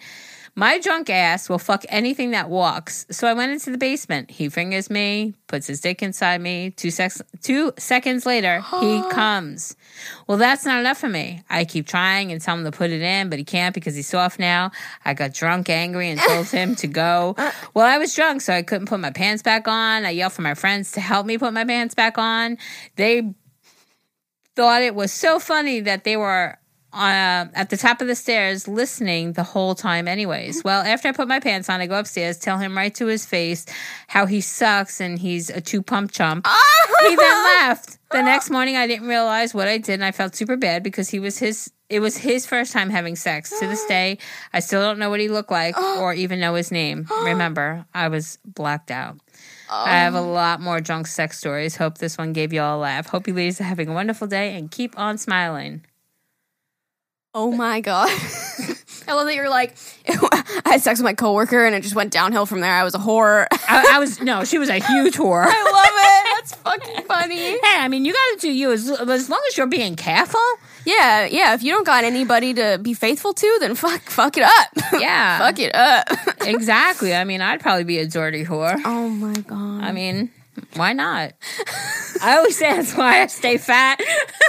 My drunk ass will fuck anything that walks. So I went into the basement. He fingers me, puts his dick inside me. Two, sex- two seconds later, he comes. Well, that's not enough for me. I keep trying and tell him to put it in, but he can't because he's soft now. I got drunk, angry, and told him to go. Well, I was drunk, so I couldn't put my pants back on. I yelled for my friends to help me put my pants back on. They thought it was so funny that they were Uh, at the top of the stairs listening the whole time anyways. Well, after I put my pants on, I go upstairs, tell him right to his face how he sucks and he's a two-pump chump. He then left. The next morning, I didn't realize what I did, and I felt super bad because he was his. It was his first time having sex. To this day, I still don't know what he looked like or even know his name. Remember, I was blacked out. I have a lot more drunk sex stories. Hope this one gave you all a laugh. Hope you ladies are having a wonderful day and keep on smiling. Oh my God. I love that you're like, I had sex with my coworker and it just went downhill from there. I was a whore. I, I was, no, she was a huge whore. I love it. That's fucking funny. Hey, I mean, you gotta do you as, as long as you're being careful. Yeah, yeah. If you don't got anybody to be faithful to, then fuck, fuck it up. Yeah. Fuck it up. Exactly. I mean, I'd probably be a dirty whore. Oh my God. I mean, why not? I always say that's why I stay fat.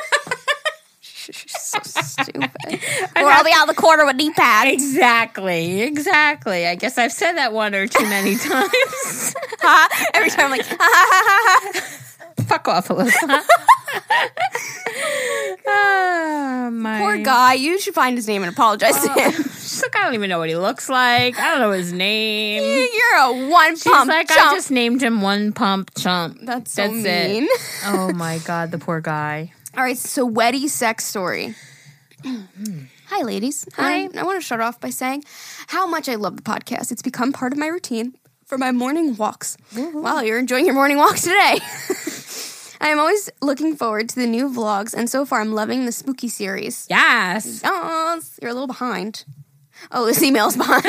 So stupid. Or I'll be out of the corner with knee pads. Exactly, exactly. I guess I've said that one or too many times. Every time I'm like, ha ha ha ha. Fuck off, Alyssa. Oh, my. Poor guy. You should find his name and apologize to him. She's like, I don't even know what he looks like. I don't know his name. You're a one She's pump like, chump. I just named him One Pump Chump. That's so That's mean. it. Oh my God, the poor guy. All right, so Weddy sex story. Hi, ladies. Hi. I, I want to start off by saying how much I love the podcast. It's become part of my routine for my morning walks. Woo-hoo. Wow, you're enjoying your morning walks today. I am always looking forward to the new vlogs, and so far I'm loving the spooky series. Yes. Oh, you're a little behind. Oh, this email's behind.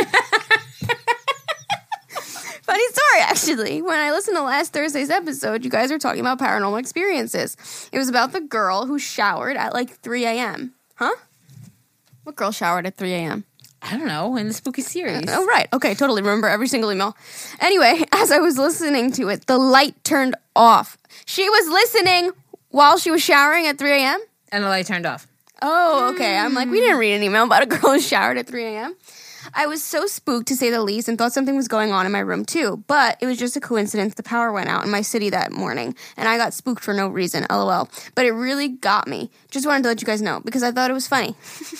Funny story, actually. When I listened to last Thursday's episode, you guys were talking about paranormal experiences. It was about the girl who showered at like three a.m. Huh? What girl showered at three a.m.? I don't know, in the spooky series. Oh, right. Okay, totally remember every single email. Anyway, as I was listening to it, the light turned off. She was listening while she was showering at three a.m.? And the light turned off. Oh, okay. I'm like, we didn't read an email about a girl who showered at three a.m. I was so spooked, to say the least, and thought something was going on in my room, too. But it was just a coincidence. The power went out in my city that morning, and I got spooked for no reason, lol. But it really got me. Just wanted to let you guys know, because I thought it was funny.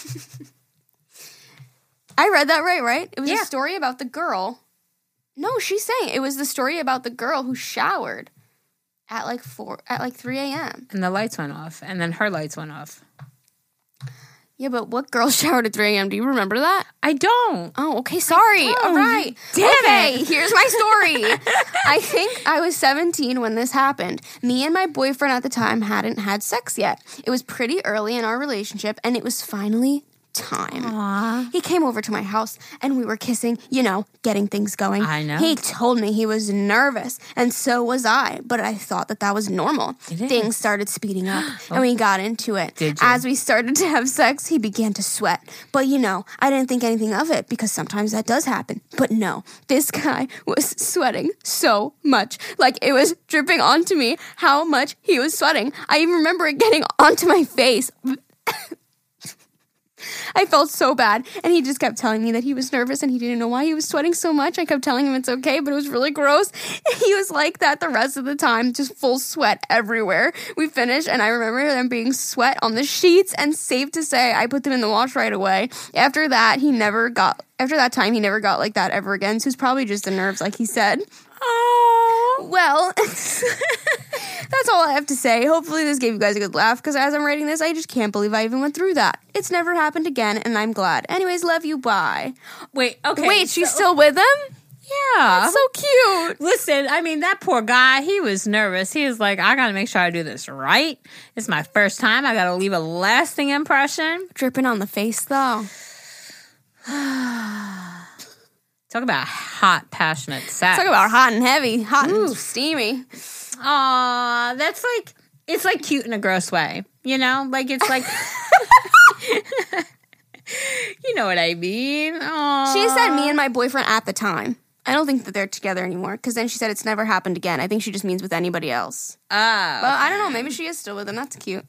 I read that right, right? It was Yeah. a story about the girl. No, she's saying it was the story about the girl who showered at like four, at like three a.m. And the lights went off, and then her lights went off. Yeah, but what girl showered at three a.m.? Do you remember that? I don't. Oh, okay, sorry. Oh, All right. damn okay, it. here's my story. I think I was seventeen when this happened. Me and my boyfriend at the time hadn't had sex yet. It was pretty early in our relationship, and it was finally time. Aww. He came over to my house, and we were kissing, you know, getting things going. I know. He told me he was nervous, and so was I, but I thought that that was normal. It is. Things started speeding up, and we got into it. Did you? As we started to have sex, he began to sweat. But, you know, I didn't think anything of it, because sometimes that does happen. But no, this guy was sweating so much. Like, it was dripping onto me how much he was sweating. I even remember it getting onto my face. I felt so bad, and he just kept telling me that he was nervous and he didn't know why he was sweating so much. I kept telling him it's okay, but it was really gross. He was like that the rest of the time, just full sweat everywhere. We finished, and I remember them being sweat on the sheets, and safe to say, I put them in the wash right away. After that, he never got, after that time, he never got like that ever again, so it's probably just the nerves, like he said. Oh. Well, that's all I have to say. Hopefully this gave you guys a good laugh, because as I'm writing this, I just can't believe I even went through that. It's never happened again, and I'm glad. Anyways, love you, bye. Wait, okay. Wait, she's so- still with him? Yeah. That's so cute. Listen, I mean, that poor guy, he was nervous. He was like, I got to make sure I do this right. It's my first time. I got to leave a lasting impression. Dripping on the face, though. Talk about hot, passionate sex. Talk about hot and heavy, hot Ooh. and steamy. Aw, that's like, it's like cute in a gross way. You know? Like, it's like, You know what I mean? Aww. She said me and my boyfriend at the time. I don't think that they're together anymore because then she said it's never happened again. I think she just means with anybody else. Oh. Well, I don't know. Maybe she is still with him. That's cute.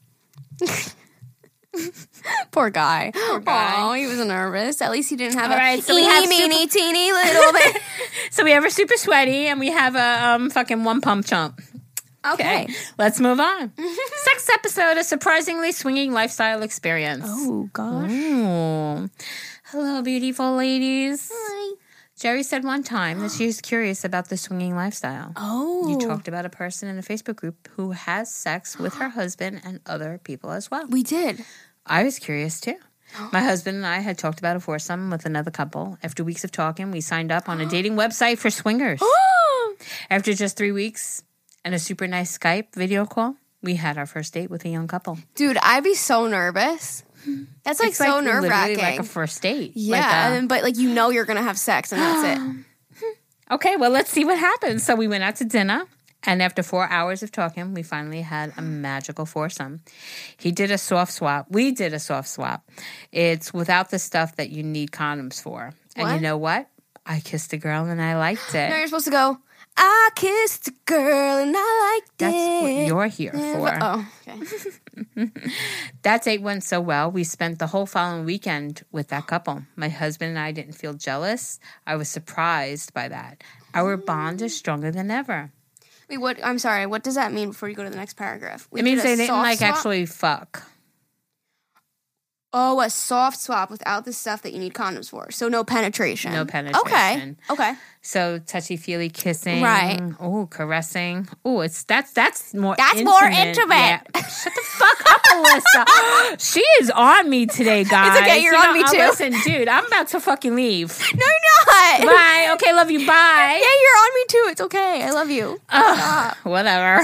Poor guy. Poor guy. Oh, he was nervous. At least he didn't have All a right, so we teeny, have meeny, super- teeny little bit. So we have a super sweaty and we have a um, fucking one pump chump. Okay. Let's move on. Sex episode, a surprisingly swinging lifestyle experience. Oh, gosh. Ooh. Hello, beautiful ladies. Hi. Jerry said one time that she was curious about the swinging lifestyle. Oh. You talked about a person in a Facebook group who has sex with her husband and other people as well. We did. I was curious too. My husband and I had talked about a foursome with another couple. After weeks of talking, we signed up on a dating website for swingers. After just three weeks and a super nice Skype video call, we had our first date with a young couple. Dude, I'd be so nervous. That's like It's so like nerve literally wracking. like a first date. Yeah, Like a- and, but like you know you're gonna have sex and that's it. Okay, well, let's see what happens. So we went out to dinner, and after four hours of talking, we finally had a magical foursome. He did a soft swap. We did a soft swap. It's without the stuff that you need condoms for. And you What? know what? I kissed a girl, and I liked it. Now you're supposed to go, I kissed a girl and I liked That's it. what you're here for. Oh, okay. That date went so well, we spent the whole following weekend with that couple. My husband and I didn't feel jealous. I was surprised by that. Our bond is stronger than ever. Wait, what? I'm sorry. What does that mean before you go to the next paragraph? We It means did a they didn't soft like swap? actually fuck. Oh, a soft swap without the stuff that you need condoms for. So no penetration. No penetration. Okay. Okay. So touchy feely kissing, Right. Oh, caressing. Oh, it's that's that's more. That's intimate. more intimate. Yeah. Shut the fuck up, Alyssa. She is on me today, guys. okay, you're You on know, me uh, too. Listen, dude, I'm about to fucking leave. No, you're not. Bye. Okay, love you. Bye. Yeah, you're on me too. It's okay. I love you. Ugh, whatever.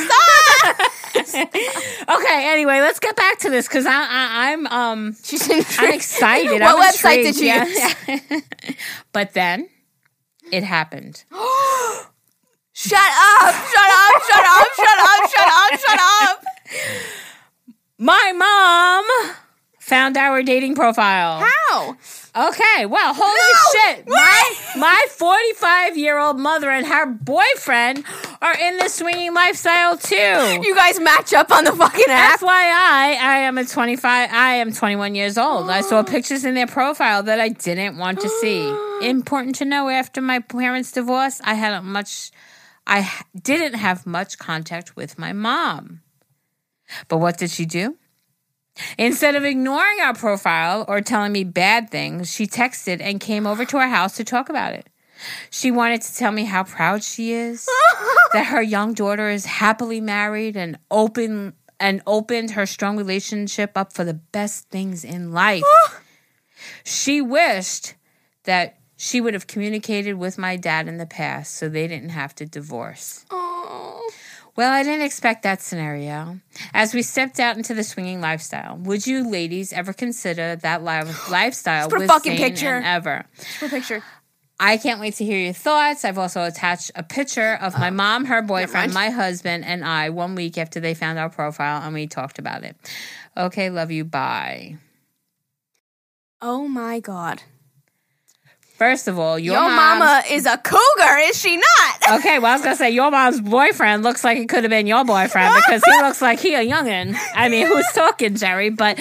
Okay. Anyway, let's get back to this because I, I, I'm um She's intrigued. I'm excited. What I'm website intrigued. did you Yeah. use? But then it happened. Shut up! Shut up! Shut up! Shut up! Shut up! Shut up! My mom found our dating profile. How? Okay, well, holy No! shit. My my forty-five-year-old mother and her boyfriend are in the swinging lifestyle too. You guys match up on the fucking app. F Y I, I am a twenty-five I am twenty-one years old. I saw pictures in their profile that I didn't want to see. Important to know, after my parents' divorce, I hadn't much I h- didn't have much contact with my mom. But what did she do? Instead of ignoring our profile or telling me bad things, she texted and came over to our house to talk about it. She wanted to tell me how proud she is, that her young daughter is happily married and open and opened her strong relationship up for the best things in life. She wished that she would have communicated with my dad in the past so they didn't have to divorce. Oh. Well, I didn't expect that scenario. As we stepped out into the swinging lifestyle, would you ladies ever consider that li- lifestyle Just put a with fucking Zane picture. and ever? For a picture. I can't wait to hear your thoughts. I've also attached a picture of my mom, her boyfriend, my husband, and I one week after they found our profile and we talked about it. Okay, love you. Bye. Oh my god. First of all, your, Your mom's- mama is a cougar, is she not? Okay, well, I was going to say, your mom's boyfriend looks like it could have been your boyfriend because he looks like he a youngin'. I mean, who's talking, Jerry? But,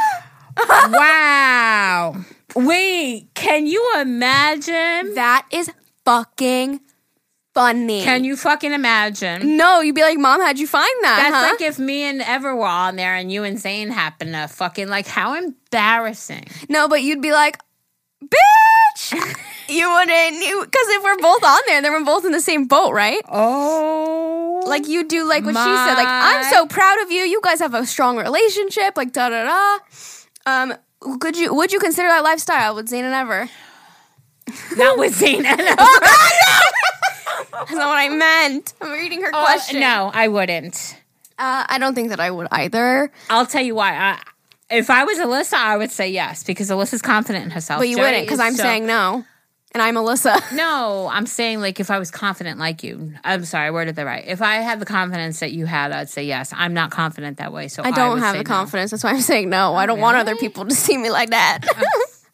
wow. Wait, can you imagine? That is fucking funny. Can you fucking imagine? No, you'd be like, Mom, how'd you find that? That's huh? like if me and Ever were on there and you and Zane happen to fucking, like, how embarrassing. No, but you'd be like, bitch! You wouldn't, you, because if we're both on there, then we're both in the same boat, right? Oh. Like you do, like what she said. Like, I'm so proud of you. You guys have a strong relationship. Like, da da da. Um, could you? Would you consider that lifestyle with Zane and Ever? Not with Zane and Ever. That's not what I meant. I'm reading her question. No, I wouldn't. Uh, I don't think that I would either. I'll tell you why. I, if I was Alyssa, I would say yes because Alyssa's confident in herself. But you Jerry wouldn't, because is I'm so- saying no, and I'm Alyssa. No, I'm saying like if I was confident like you. I'm sorry, I worded that right. If I had the confidence that you had, I'd say yes. I'm not confident that way, so I I don't would have say the no. confidence. That's why I'm saying no. I don't want really? other people to see me like that.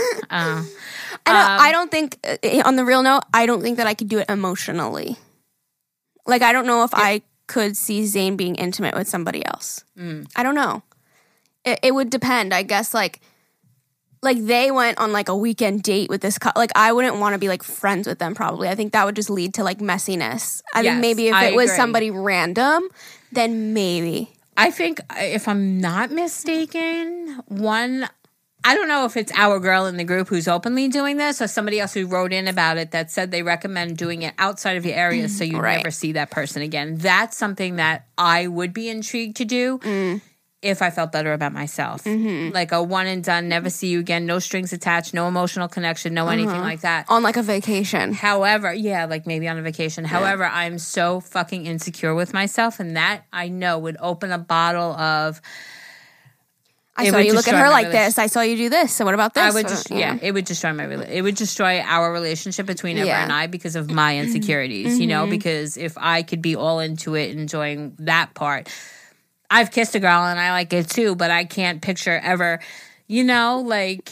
Uh, I don't, Um, I don't think, uh, on the real note, I don't think that I could do it emotionally. Like, I don't know if I could see Zayn being intimate with somebody else. Mm. I don't know. It, it would depend, I guess. Like, like they went on like a weekend date with this couple. Like, I wouldn't want to be like friends with them. Probably, I think that would just lead to like messiness. I Yes, think maybe if I it was agree. somebody random, then maybe. I think, if I'm not mistaken, one, I don't know if it's our girl in the group who's openly doing this or somebody else who wrote in about it that said they recommend doing it outside of your area so you Right. never see that person again. That's something that I would be intrigued to do Mm. if I felt better about myself. Mm-hmm. Like a one and done, never see you again, no strings attached, no emotional connection, no anything Uh-huh. like that. On like a vacation. However, yeah, like maybe on a vacation. However, I'm so fucking insecure with myself, and that I know would open a bottle of. I It saw would you look at destroy her my like relation- this. I saw you do this. So what about this? I would What- just yeah, it would destroy my rela- it would destroy our relationship between Ever Yeah. Mm-hmm. and I because of my insecurities, you know, because if I could be all into it, enjoying that part. I've kissed a girl and I like it too, but I can't picture ever, you know, like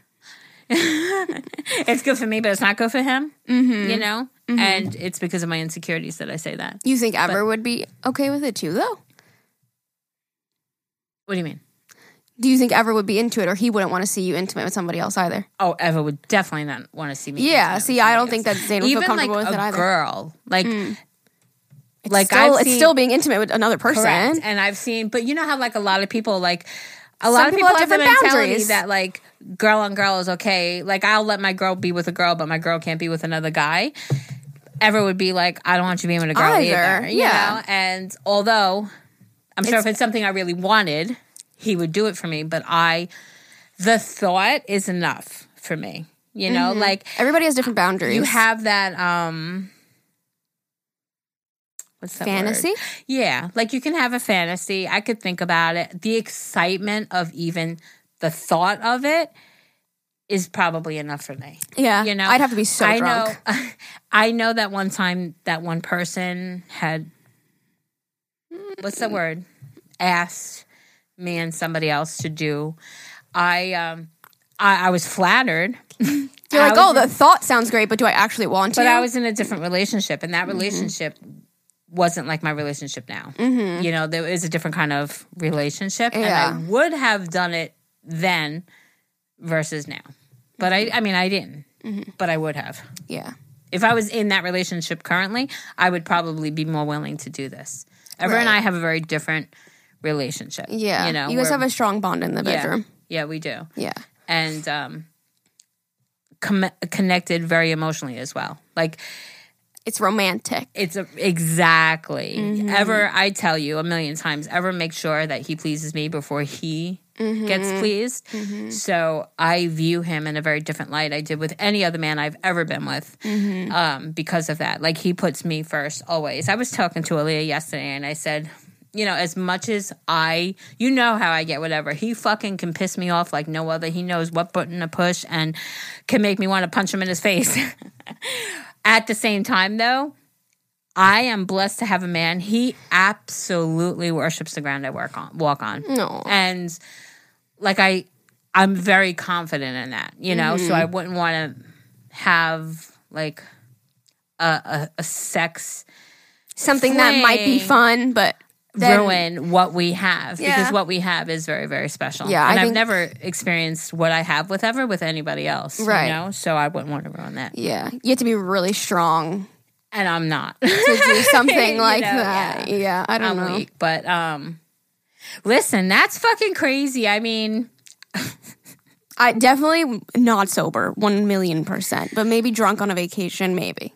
it's good for me, but it's not good for him, Mm-hmm. you know? And it's because of my insecurities that I say that. You think Ever would be okay with it too, though? What do you mean? Do you think Ever would be into it, or he wouldn't want to see you intimate with somebody else either? Oh, Eva would definitely not want to see me. Yeah, intimate see, with I don't somebody think else. that Zayn would feel Even comfortable like with a it either. girl, like, It's like still, I've it's seen- still being intimate with another person. correct. And I've seen, but you know how like a lot of people like a Some lot of people people have have the different mentality boundaries. that like girl on girl is okay. Like I'll let my girl be with a girl, but my girl can't be with another guy. Ever would be like, I don't want you being with a girl either. Either, you yeah. know? And although I'm sure It's- if it's something I really wanted, he would do it for me. But I, the thought is enough for me. You know, like Everybody has different boundaries. you have that. um What's that fantasy. word? Yeah, like you can have a fantasy. I could think about it. The excitement of even the thought of it is probably enough for me. Yeah, You know, I'd have to be so I drunk. know. I know that one time that one person had what's the word? Asked me and somebody else to do. I um, I, I was flattered. You're like, I oh, was the thought sounds great, but do I actually want to? But I was in a different relationship, and that Mm-hmm. relationship wasn't like my relationship now. Mm-hmm. You know, there is a different kind of relationship, Yeah. and I would have done it then versus now. But I, I mean, I didn't. Mm-hmm. But I would have. yeah. If I was in that relationship currently, I would probably be more willing to do this. Ever and Right. I have a very different relationship. Yeah. You know, you guys we're- have a strong bond in the yeah, bedroom. yeah, we do. Yeah. And um, com- connected very emotionally as well. Like, It's romantic. It's a, exactly. Mm-hmm. Ever, I tell you a million times, ever make sure that he pleases me before he Mm-hmm. gets pleased. So I view him in a very different light I did with any other man I've ever been with Mm-hmm. um, because of that. Like he puts me first always. I was talking to Aaliyah yesterday and I said, you know, as much as I, you know how I get whatever. He fucking can piss me off like no other. He knows what button to push and can make me want to punch him in his face. At the same time, though, I am blessed to have a man. He absolutely worships the ground I work on, walk on. No. And like I, I'm very confident in that, you know. So I wouldn't want to have like a, a, a sex Something that might be Fling. fun, but then, ruin what we have Yeah. because what we have is very very special. Yeah, and I I've think- never experienced what I have with ever with anybody else, Right. You know, so I wouldn't want to ruin that, Yeah. You have to be really strong and I'm not. to do something You like know, that. yeah. Yeah. I don't I'm know. weak, but um, listen, that's fucking crazy. I mean, I definitely not sober, one million percent, but maybe drunk on a vacation, maybe.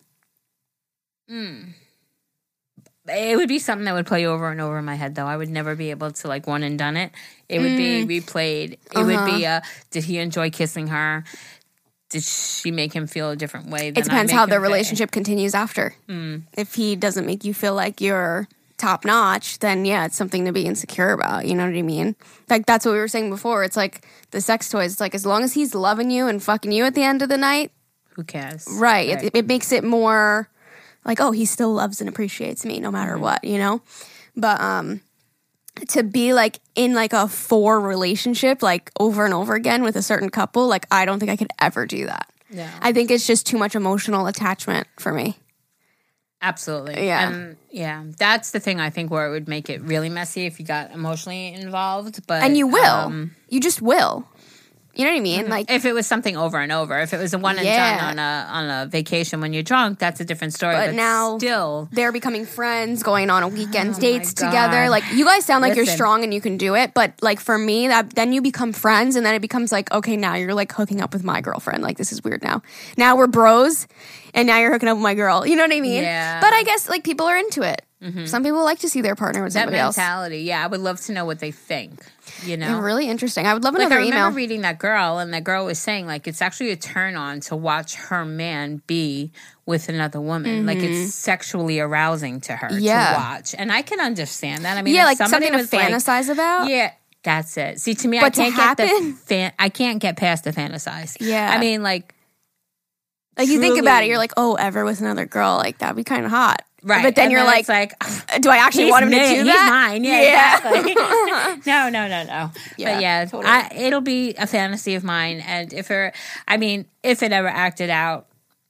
it would be something that would play over and over in my head, though. I would never be able to like one and done it. It would be replayed. It Uh-huh. would be, uh, did he enjoy kissing her? Did she make him feel a different way? Than It depends I make how him the feel? relationship continues after. If he doesn't make you feel like you're top notch, then yeah, it's something to be insecure about. You know what I mean? Like that's what we were saying before. It's like the sex toys. It's like as long as he's loving you and fucking you at the end of the night, Who cares? right? It, it makes it more like, oh, he still loves and appreciates me no matter what, you know? But um, to be like in like a four relationship like over and over again with a certain couple, like I don't think I could ever do that. Yeah. I think it's just too much emotional attachment for me. Absolutely. Yeah. And yeah, that's the thing I think where it would make it really messy if you got emotionally involved. But And you will. um, you just will. You know what I mean? Like if it was something over and over, if it was a one and Yeah. done on a on a vacation when you're drunk, that's a different story. But But, now- still, they're becoming friends, going on a weekends Oh dates my together. God. Like you guys sound like you're Listen. strong and you can do it, but like for me, that then you become friends, and then it becomes like, okay, now you're like hooking up with my girlfriend. Like this is weird now. Now we're bros, and now you're hooking up with my girl. You know what I mean? Yeah. But I guess like people are into it. Some people like to see their partner with that somebody else. mentality. Yeah, I would love to know what they think. You know, Yeah, really interesting. I would love like I another remember email. reading that girl, and that girl was saying like it's actually a turn on to watch her man be with another woman. Like it's sexually arousing to her Mm-hmm. Yeah. to watch, and I can understand that. I mean, yeah, if like somebody something to was like- fantasize about. Yeah, that's it. See, to me, But to I can't get happen? the fan. I can't get past the fantasize. Yeah. I mean, like, Like you think about it, truly- you're like, oh, ever with another girl, like that'd be kind of hot. right? But then And you're it's like, like, do I actually he's want him to me, do he's that? mine. Yeah, Yeah. exactly. no, no, no, no. Yeah, but yeah, totally. I, it'll be a fantasy of mine, and if it, I mean, if it ever acted out,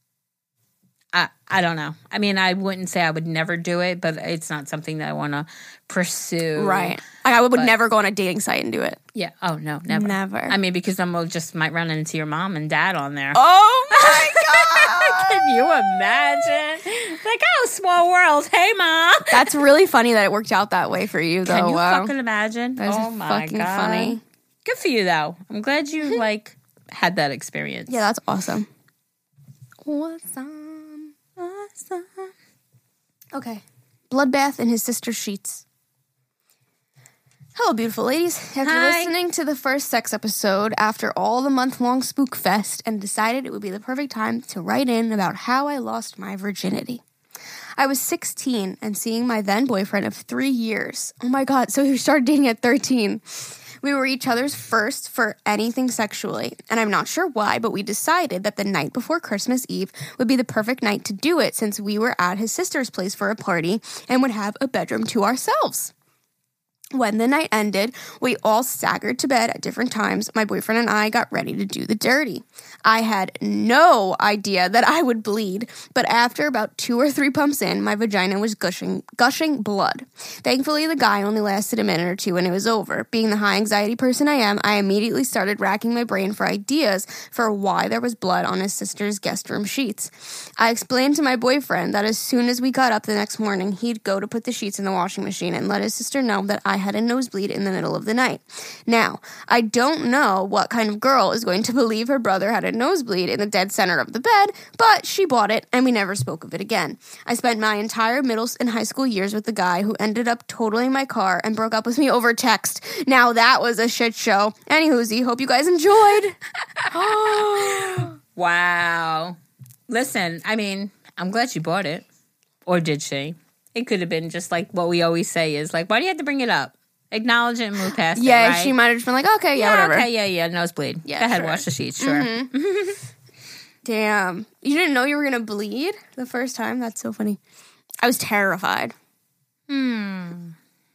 I, I don't know. I mean, I wouldn't say I would never do it, but it's not something that I want to pursue. Right. Like I would But- never go on a dating site and do it. Yeah. Oh no, never. Never. I mean, because then we'll just might run into your mom and dad on there. Oh my god! Can you imagine? Like, oh, small world. Hey, mom. That's really funny that it worked out that way for you, though. Can you Wow. fucking imagine? That is oh my fucking god, funny. Good for you, though. I'm glad you like had that experience. Yeah, that's awesome. Awesome. Awesome. Okay. Bloodbath in his sister's sheets. Hello, beautiful ladies. After Hi. listening to the first sex episode after all the month-long spook fest and decided it would be the perfect time to write in about how I lost my virginity. I was sixteen and seeing my then boyfriend of three years. Oh my god, so we started dating at thirteen. We were each other's first for anything sexually, and I'm not sure why, but we decided that the night before Christmas Eve would be the perfect night to do it since we were at his sister's place for a party and would have a bedroom to ourselves. When the night ended, we all staggered to bed at different times. My boyfriend and I got ready to do the dirty. I had no idea that I would bleed, but after about two or three pumps in, my vagina was gushing, gushing blood. Thankfully, the guy only lasted a minute or two and it was over. Being the high anxiety person I am, I immediately started racking my brain for ideas for why there was blood on his sister's guest room sheets. I explained to my boyfriend that as soon as we got up the next morning, he'd go to put the sheets in the washing machine and let his sister know that I had a nosebleed in the middle of the night. Now, I don't know what kind of girl is going to believe her brother had a nosebleed in the dead center of the bed, but she bought it and we never spoke of it again. I spent my entire middle and high school years with the guy who ended up totaling my car and broke up with me over text. Now that was a shit show. Anywhoosie, hope you guys enjoyed. Wow. Listen, I mean, I'm glad she bought it. Or did she? It could have been just like what we always say is like, why do you have to bring it up? Acknowledge it and move past Yeah, it, right? she might have just been like, okay, yeah, whatever. Okay, yeah, yeah, nosebleed. Yeah, Go ahead, sure. wash the sheets, sure. Damn. You didn't know you were going to bleed the first time? That's so funny. I was terrified. Hmm.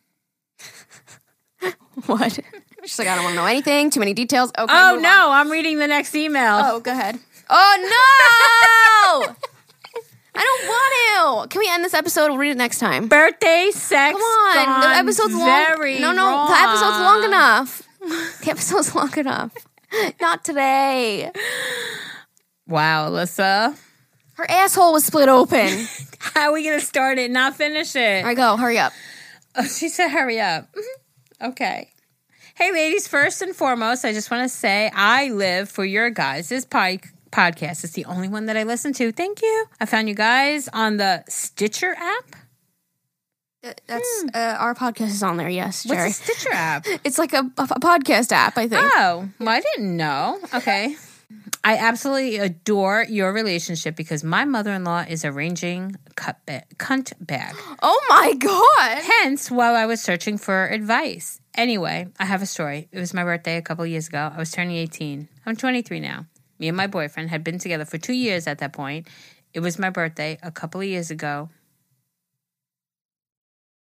What? She's like, I don't want to know anything. Too many details. Okay. Oh, move no, on. I'm reading the next email. Oh, go ahead. Oh, no! I don't want to. Can we end this episode? We'll read it next time. Birthday sex Come on. gone The episode's long. very No, no. wrong. The episode's long enough. The episode's long enough. Not today. Wow, Alyssa. Her asshole was split open. How are we going to start it and not finish it? All right, go. Hurry up. Oh, she said, hurry up. Okay. Hey, ladies, first and foremost, I just want to say I live for your guys' pod- podcast. It's the only one that I listen to. Thank you. I found you guys on the Stitcher app. Uh, That's uh, our podcast is on there. Yes, What's Jerry. the Stitcher app? It's like a, a podcast app, I think. Oh, well, I didn't know. Okay. I absolutely adore your relationship because my mother-in-law is arranging cut ba- cunt bag. Oh my god! Hence, while I was searching for advice. Anyway, I have a story. It was my birthday a couple of years ago. I was turning eighteen. I'm twenty-three now. Me and my boyfriend had been together for two years at that point. It was my birthday a couple of years ago.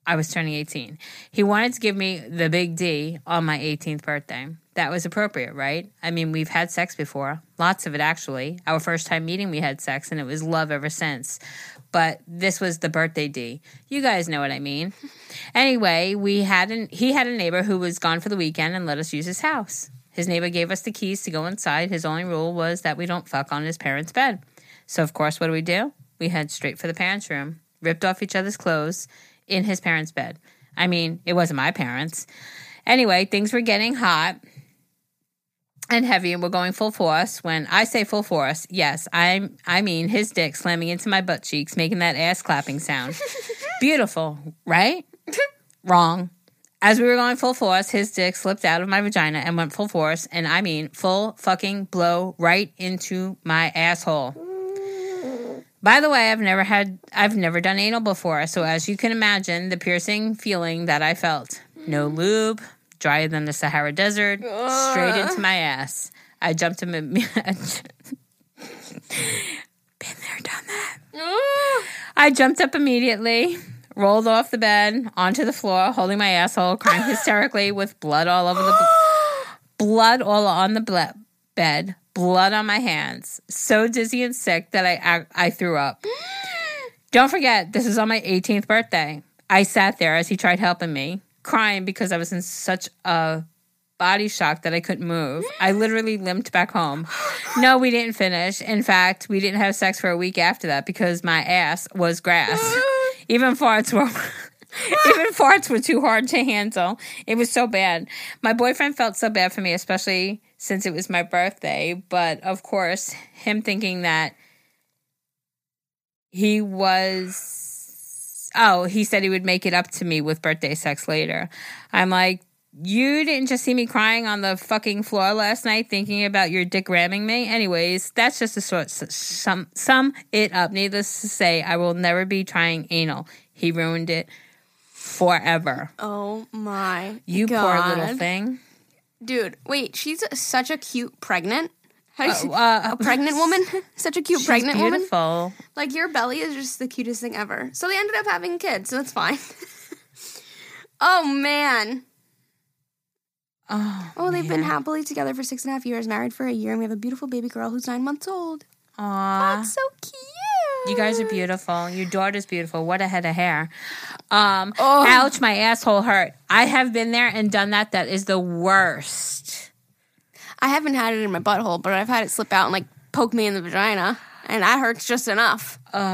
I was turning eighteen. He wanted to give me the big D on my eighteenth birthday. That was appropriate, right? I mean, we've had sex before. Lots of it, actually. Our first time meeting, we had sex, and it was love ever since. But this was the birthday D. You guys know what I mean. Anyway, we had an, he had a neighbor who was gone for the weekend and let us use his house. His neighbor gave us the keys to go inside. His only rule was that we don't fuck on his parents' bed. So, of course, what do we do? We head straight for the parents' room, ripped off each other's clothes in his parents' bed. I mean, it wasn't my parents. Anyway, things were getting hot and heavy, and we're going full force. When I say full force, yes, I I mean his dick slamming into my butt cheeks, making that ass clapping sound. Beautiful, right? Wrong. As we were going full force, his dick slipped out of my vagina and went full force, and I mean full fucking blow right into my asshole. By the way, I've never had, I've never done anal before, so as you can imagine, the piercing feeling that I felt. No lube, drier than the Sahara Desert, straight into my ass. I jumped him. Been there, done that. I jumped up immediately, rolled off the bed, onto the floor, holding my asshole, crying hysterically with blood all over the, blood all on the ble- bed. Blood on my hands. So dizzy and sick that I, I I threw up. Don't forget, this is on my eighteenth birthday. I sat there as he tried helping me, crying because I was in such a body shock that I couldn't move. I literally limped back home. No, we didn't finish. In fact, we didn't have sex for a week after that because my ass was grass. Even farts were... Even farts were too hard to handle. It was so bad. My boyfriend felt so bad for me, especially since it was my birthday. But, of course, him thinking that he was... Oh, he said he would make it up to me with birthday sex later. I'm like, you didn't just see me crying on the fucking floor last night thinking about your dick ramming me? Anyways, that's just a sort sum, sum it up. Needless to say, I will never be trying anal. He ruined it. Forever. Oh my You God. poor little thing. Dude, wait, she's such a cute pregnant. How do you Uh, uh, a pregnant woman? Such a cute She's pregnant beautiful. woman. Like, your belly is just the cutest thing ever. So they ended up having kids, so that's fine. Oh, man. Oh, Oh, they've man. been happily together for six and a half years, married for a year, and we have a beautiful baby girl who's nine months old. Aw. That's so cute. You guys are beautiful. Your daughter's beautiful. What a head of hair. Um, Oh. Ouch, my asshole hurt. I have been there and done that. That is the worst. I haven't had it in my butthole, but I've had it slip out and, like, poke me in the vagina, and that hurts just enough.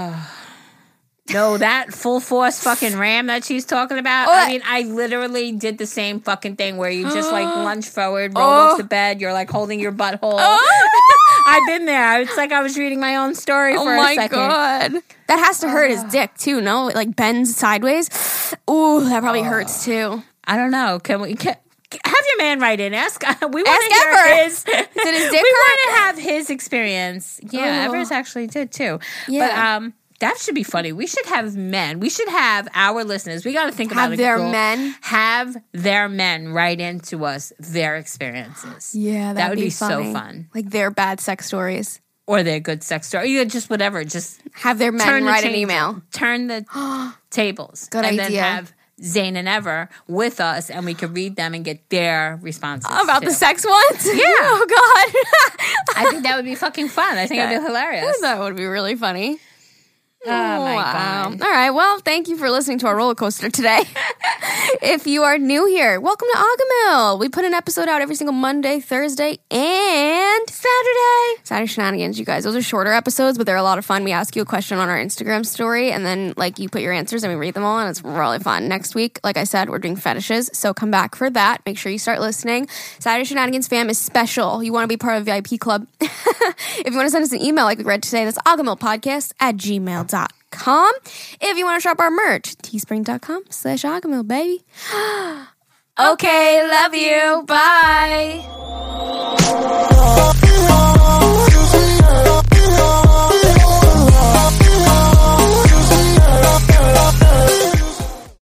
No, that full force fucking ram that she's talking about. Oh, I mean, I literally did the same fucking thing where you just like lunge forward, roll off the bed, you're like holding your butthole. I've been there. It's like I was reading my own story Oh for a my second. God. That has to hurt his dick, too, no? It, like, bends sideways. Ooh, that probably hurts, too. I don't know. Can we can, have your man write in? Ask. We want Ask to hear Ever. his. Did his dick we hurt? want to have his experience. Yeah, Oh. Evers actually did too. Yeah. But um, that should be funny. We should have men. We should have our listeners. We got to think Have about their a goal. men? Have their men write into us their experiences. Yeah, that would be, be so funny. fun. Like, their bad sex stories. Or their good sex story. Yeah, just whatever. Just Have their men turn the write an change- email. Turn the tables. Good and idea. then have Zane and Ever with us, and we could read them and get their responses. About too. the sex ones? Yeah. Oh, God. I think that would be fucking fun. I think it'd be hilarious. That would be really funny. Oh, my Wow. God. All right. Well, thank you for listening to our roller coaster today. If you are new here, welcome to Agamill. We put an episode out every single Monday, Thursday, and Saturday. Saturday shenanigans, you guys. Those are shorter episodes, but they're a lot of fun. We ask you a question on our Instagram story, and then like you put your answers, and we read them all, and it's really fun. Next week, like I said, we're doing fetishes, so come back for that. Make sure you start listening. Saturday Shenanigans fam is special. You want to be part of a V I P club? If you want to send us an email like we read today, that's agamillpodcast at gmail dot com. If you want to shop our merch, teespring.com slash agamil, baby. Okay, love you. Bye.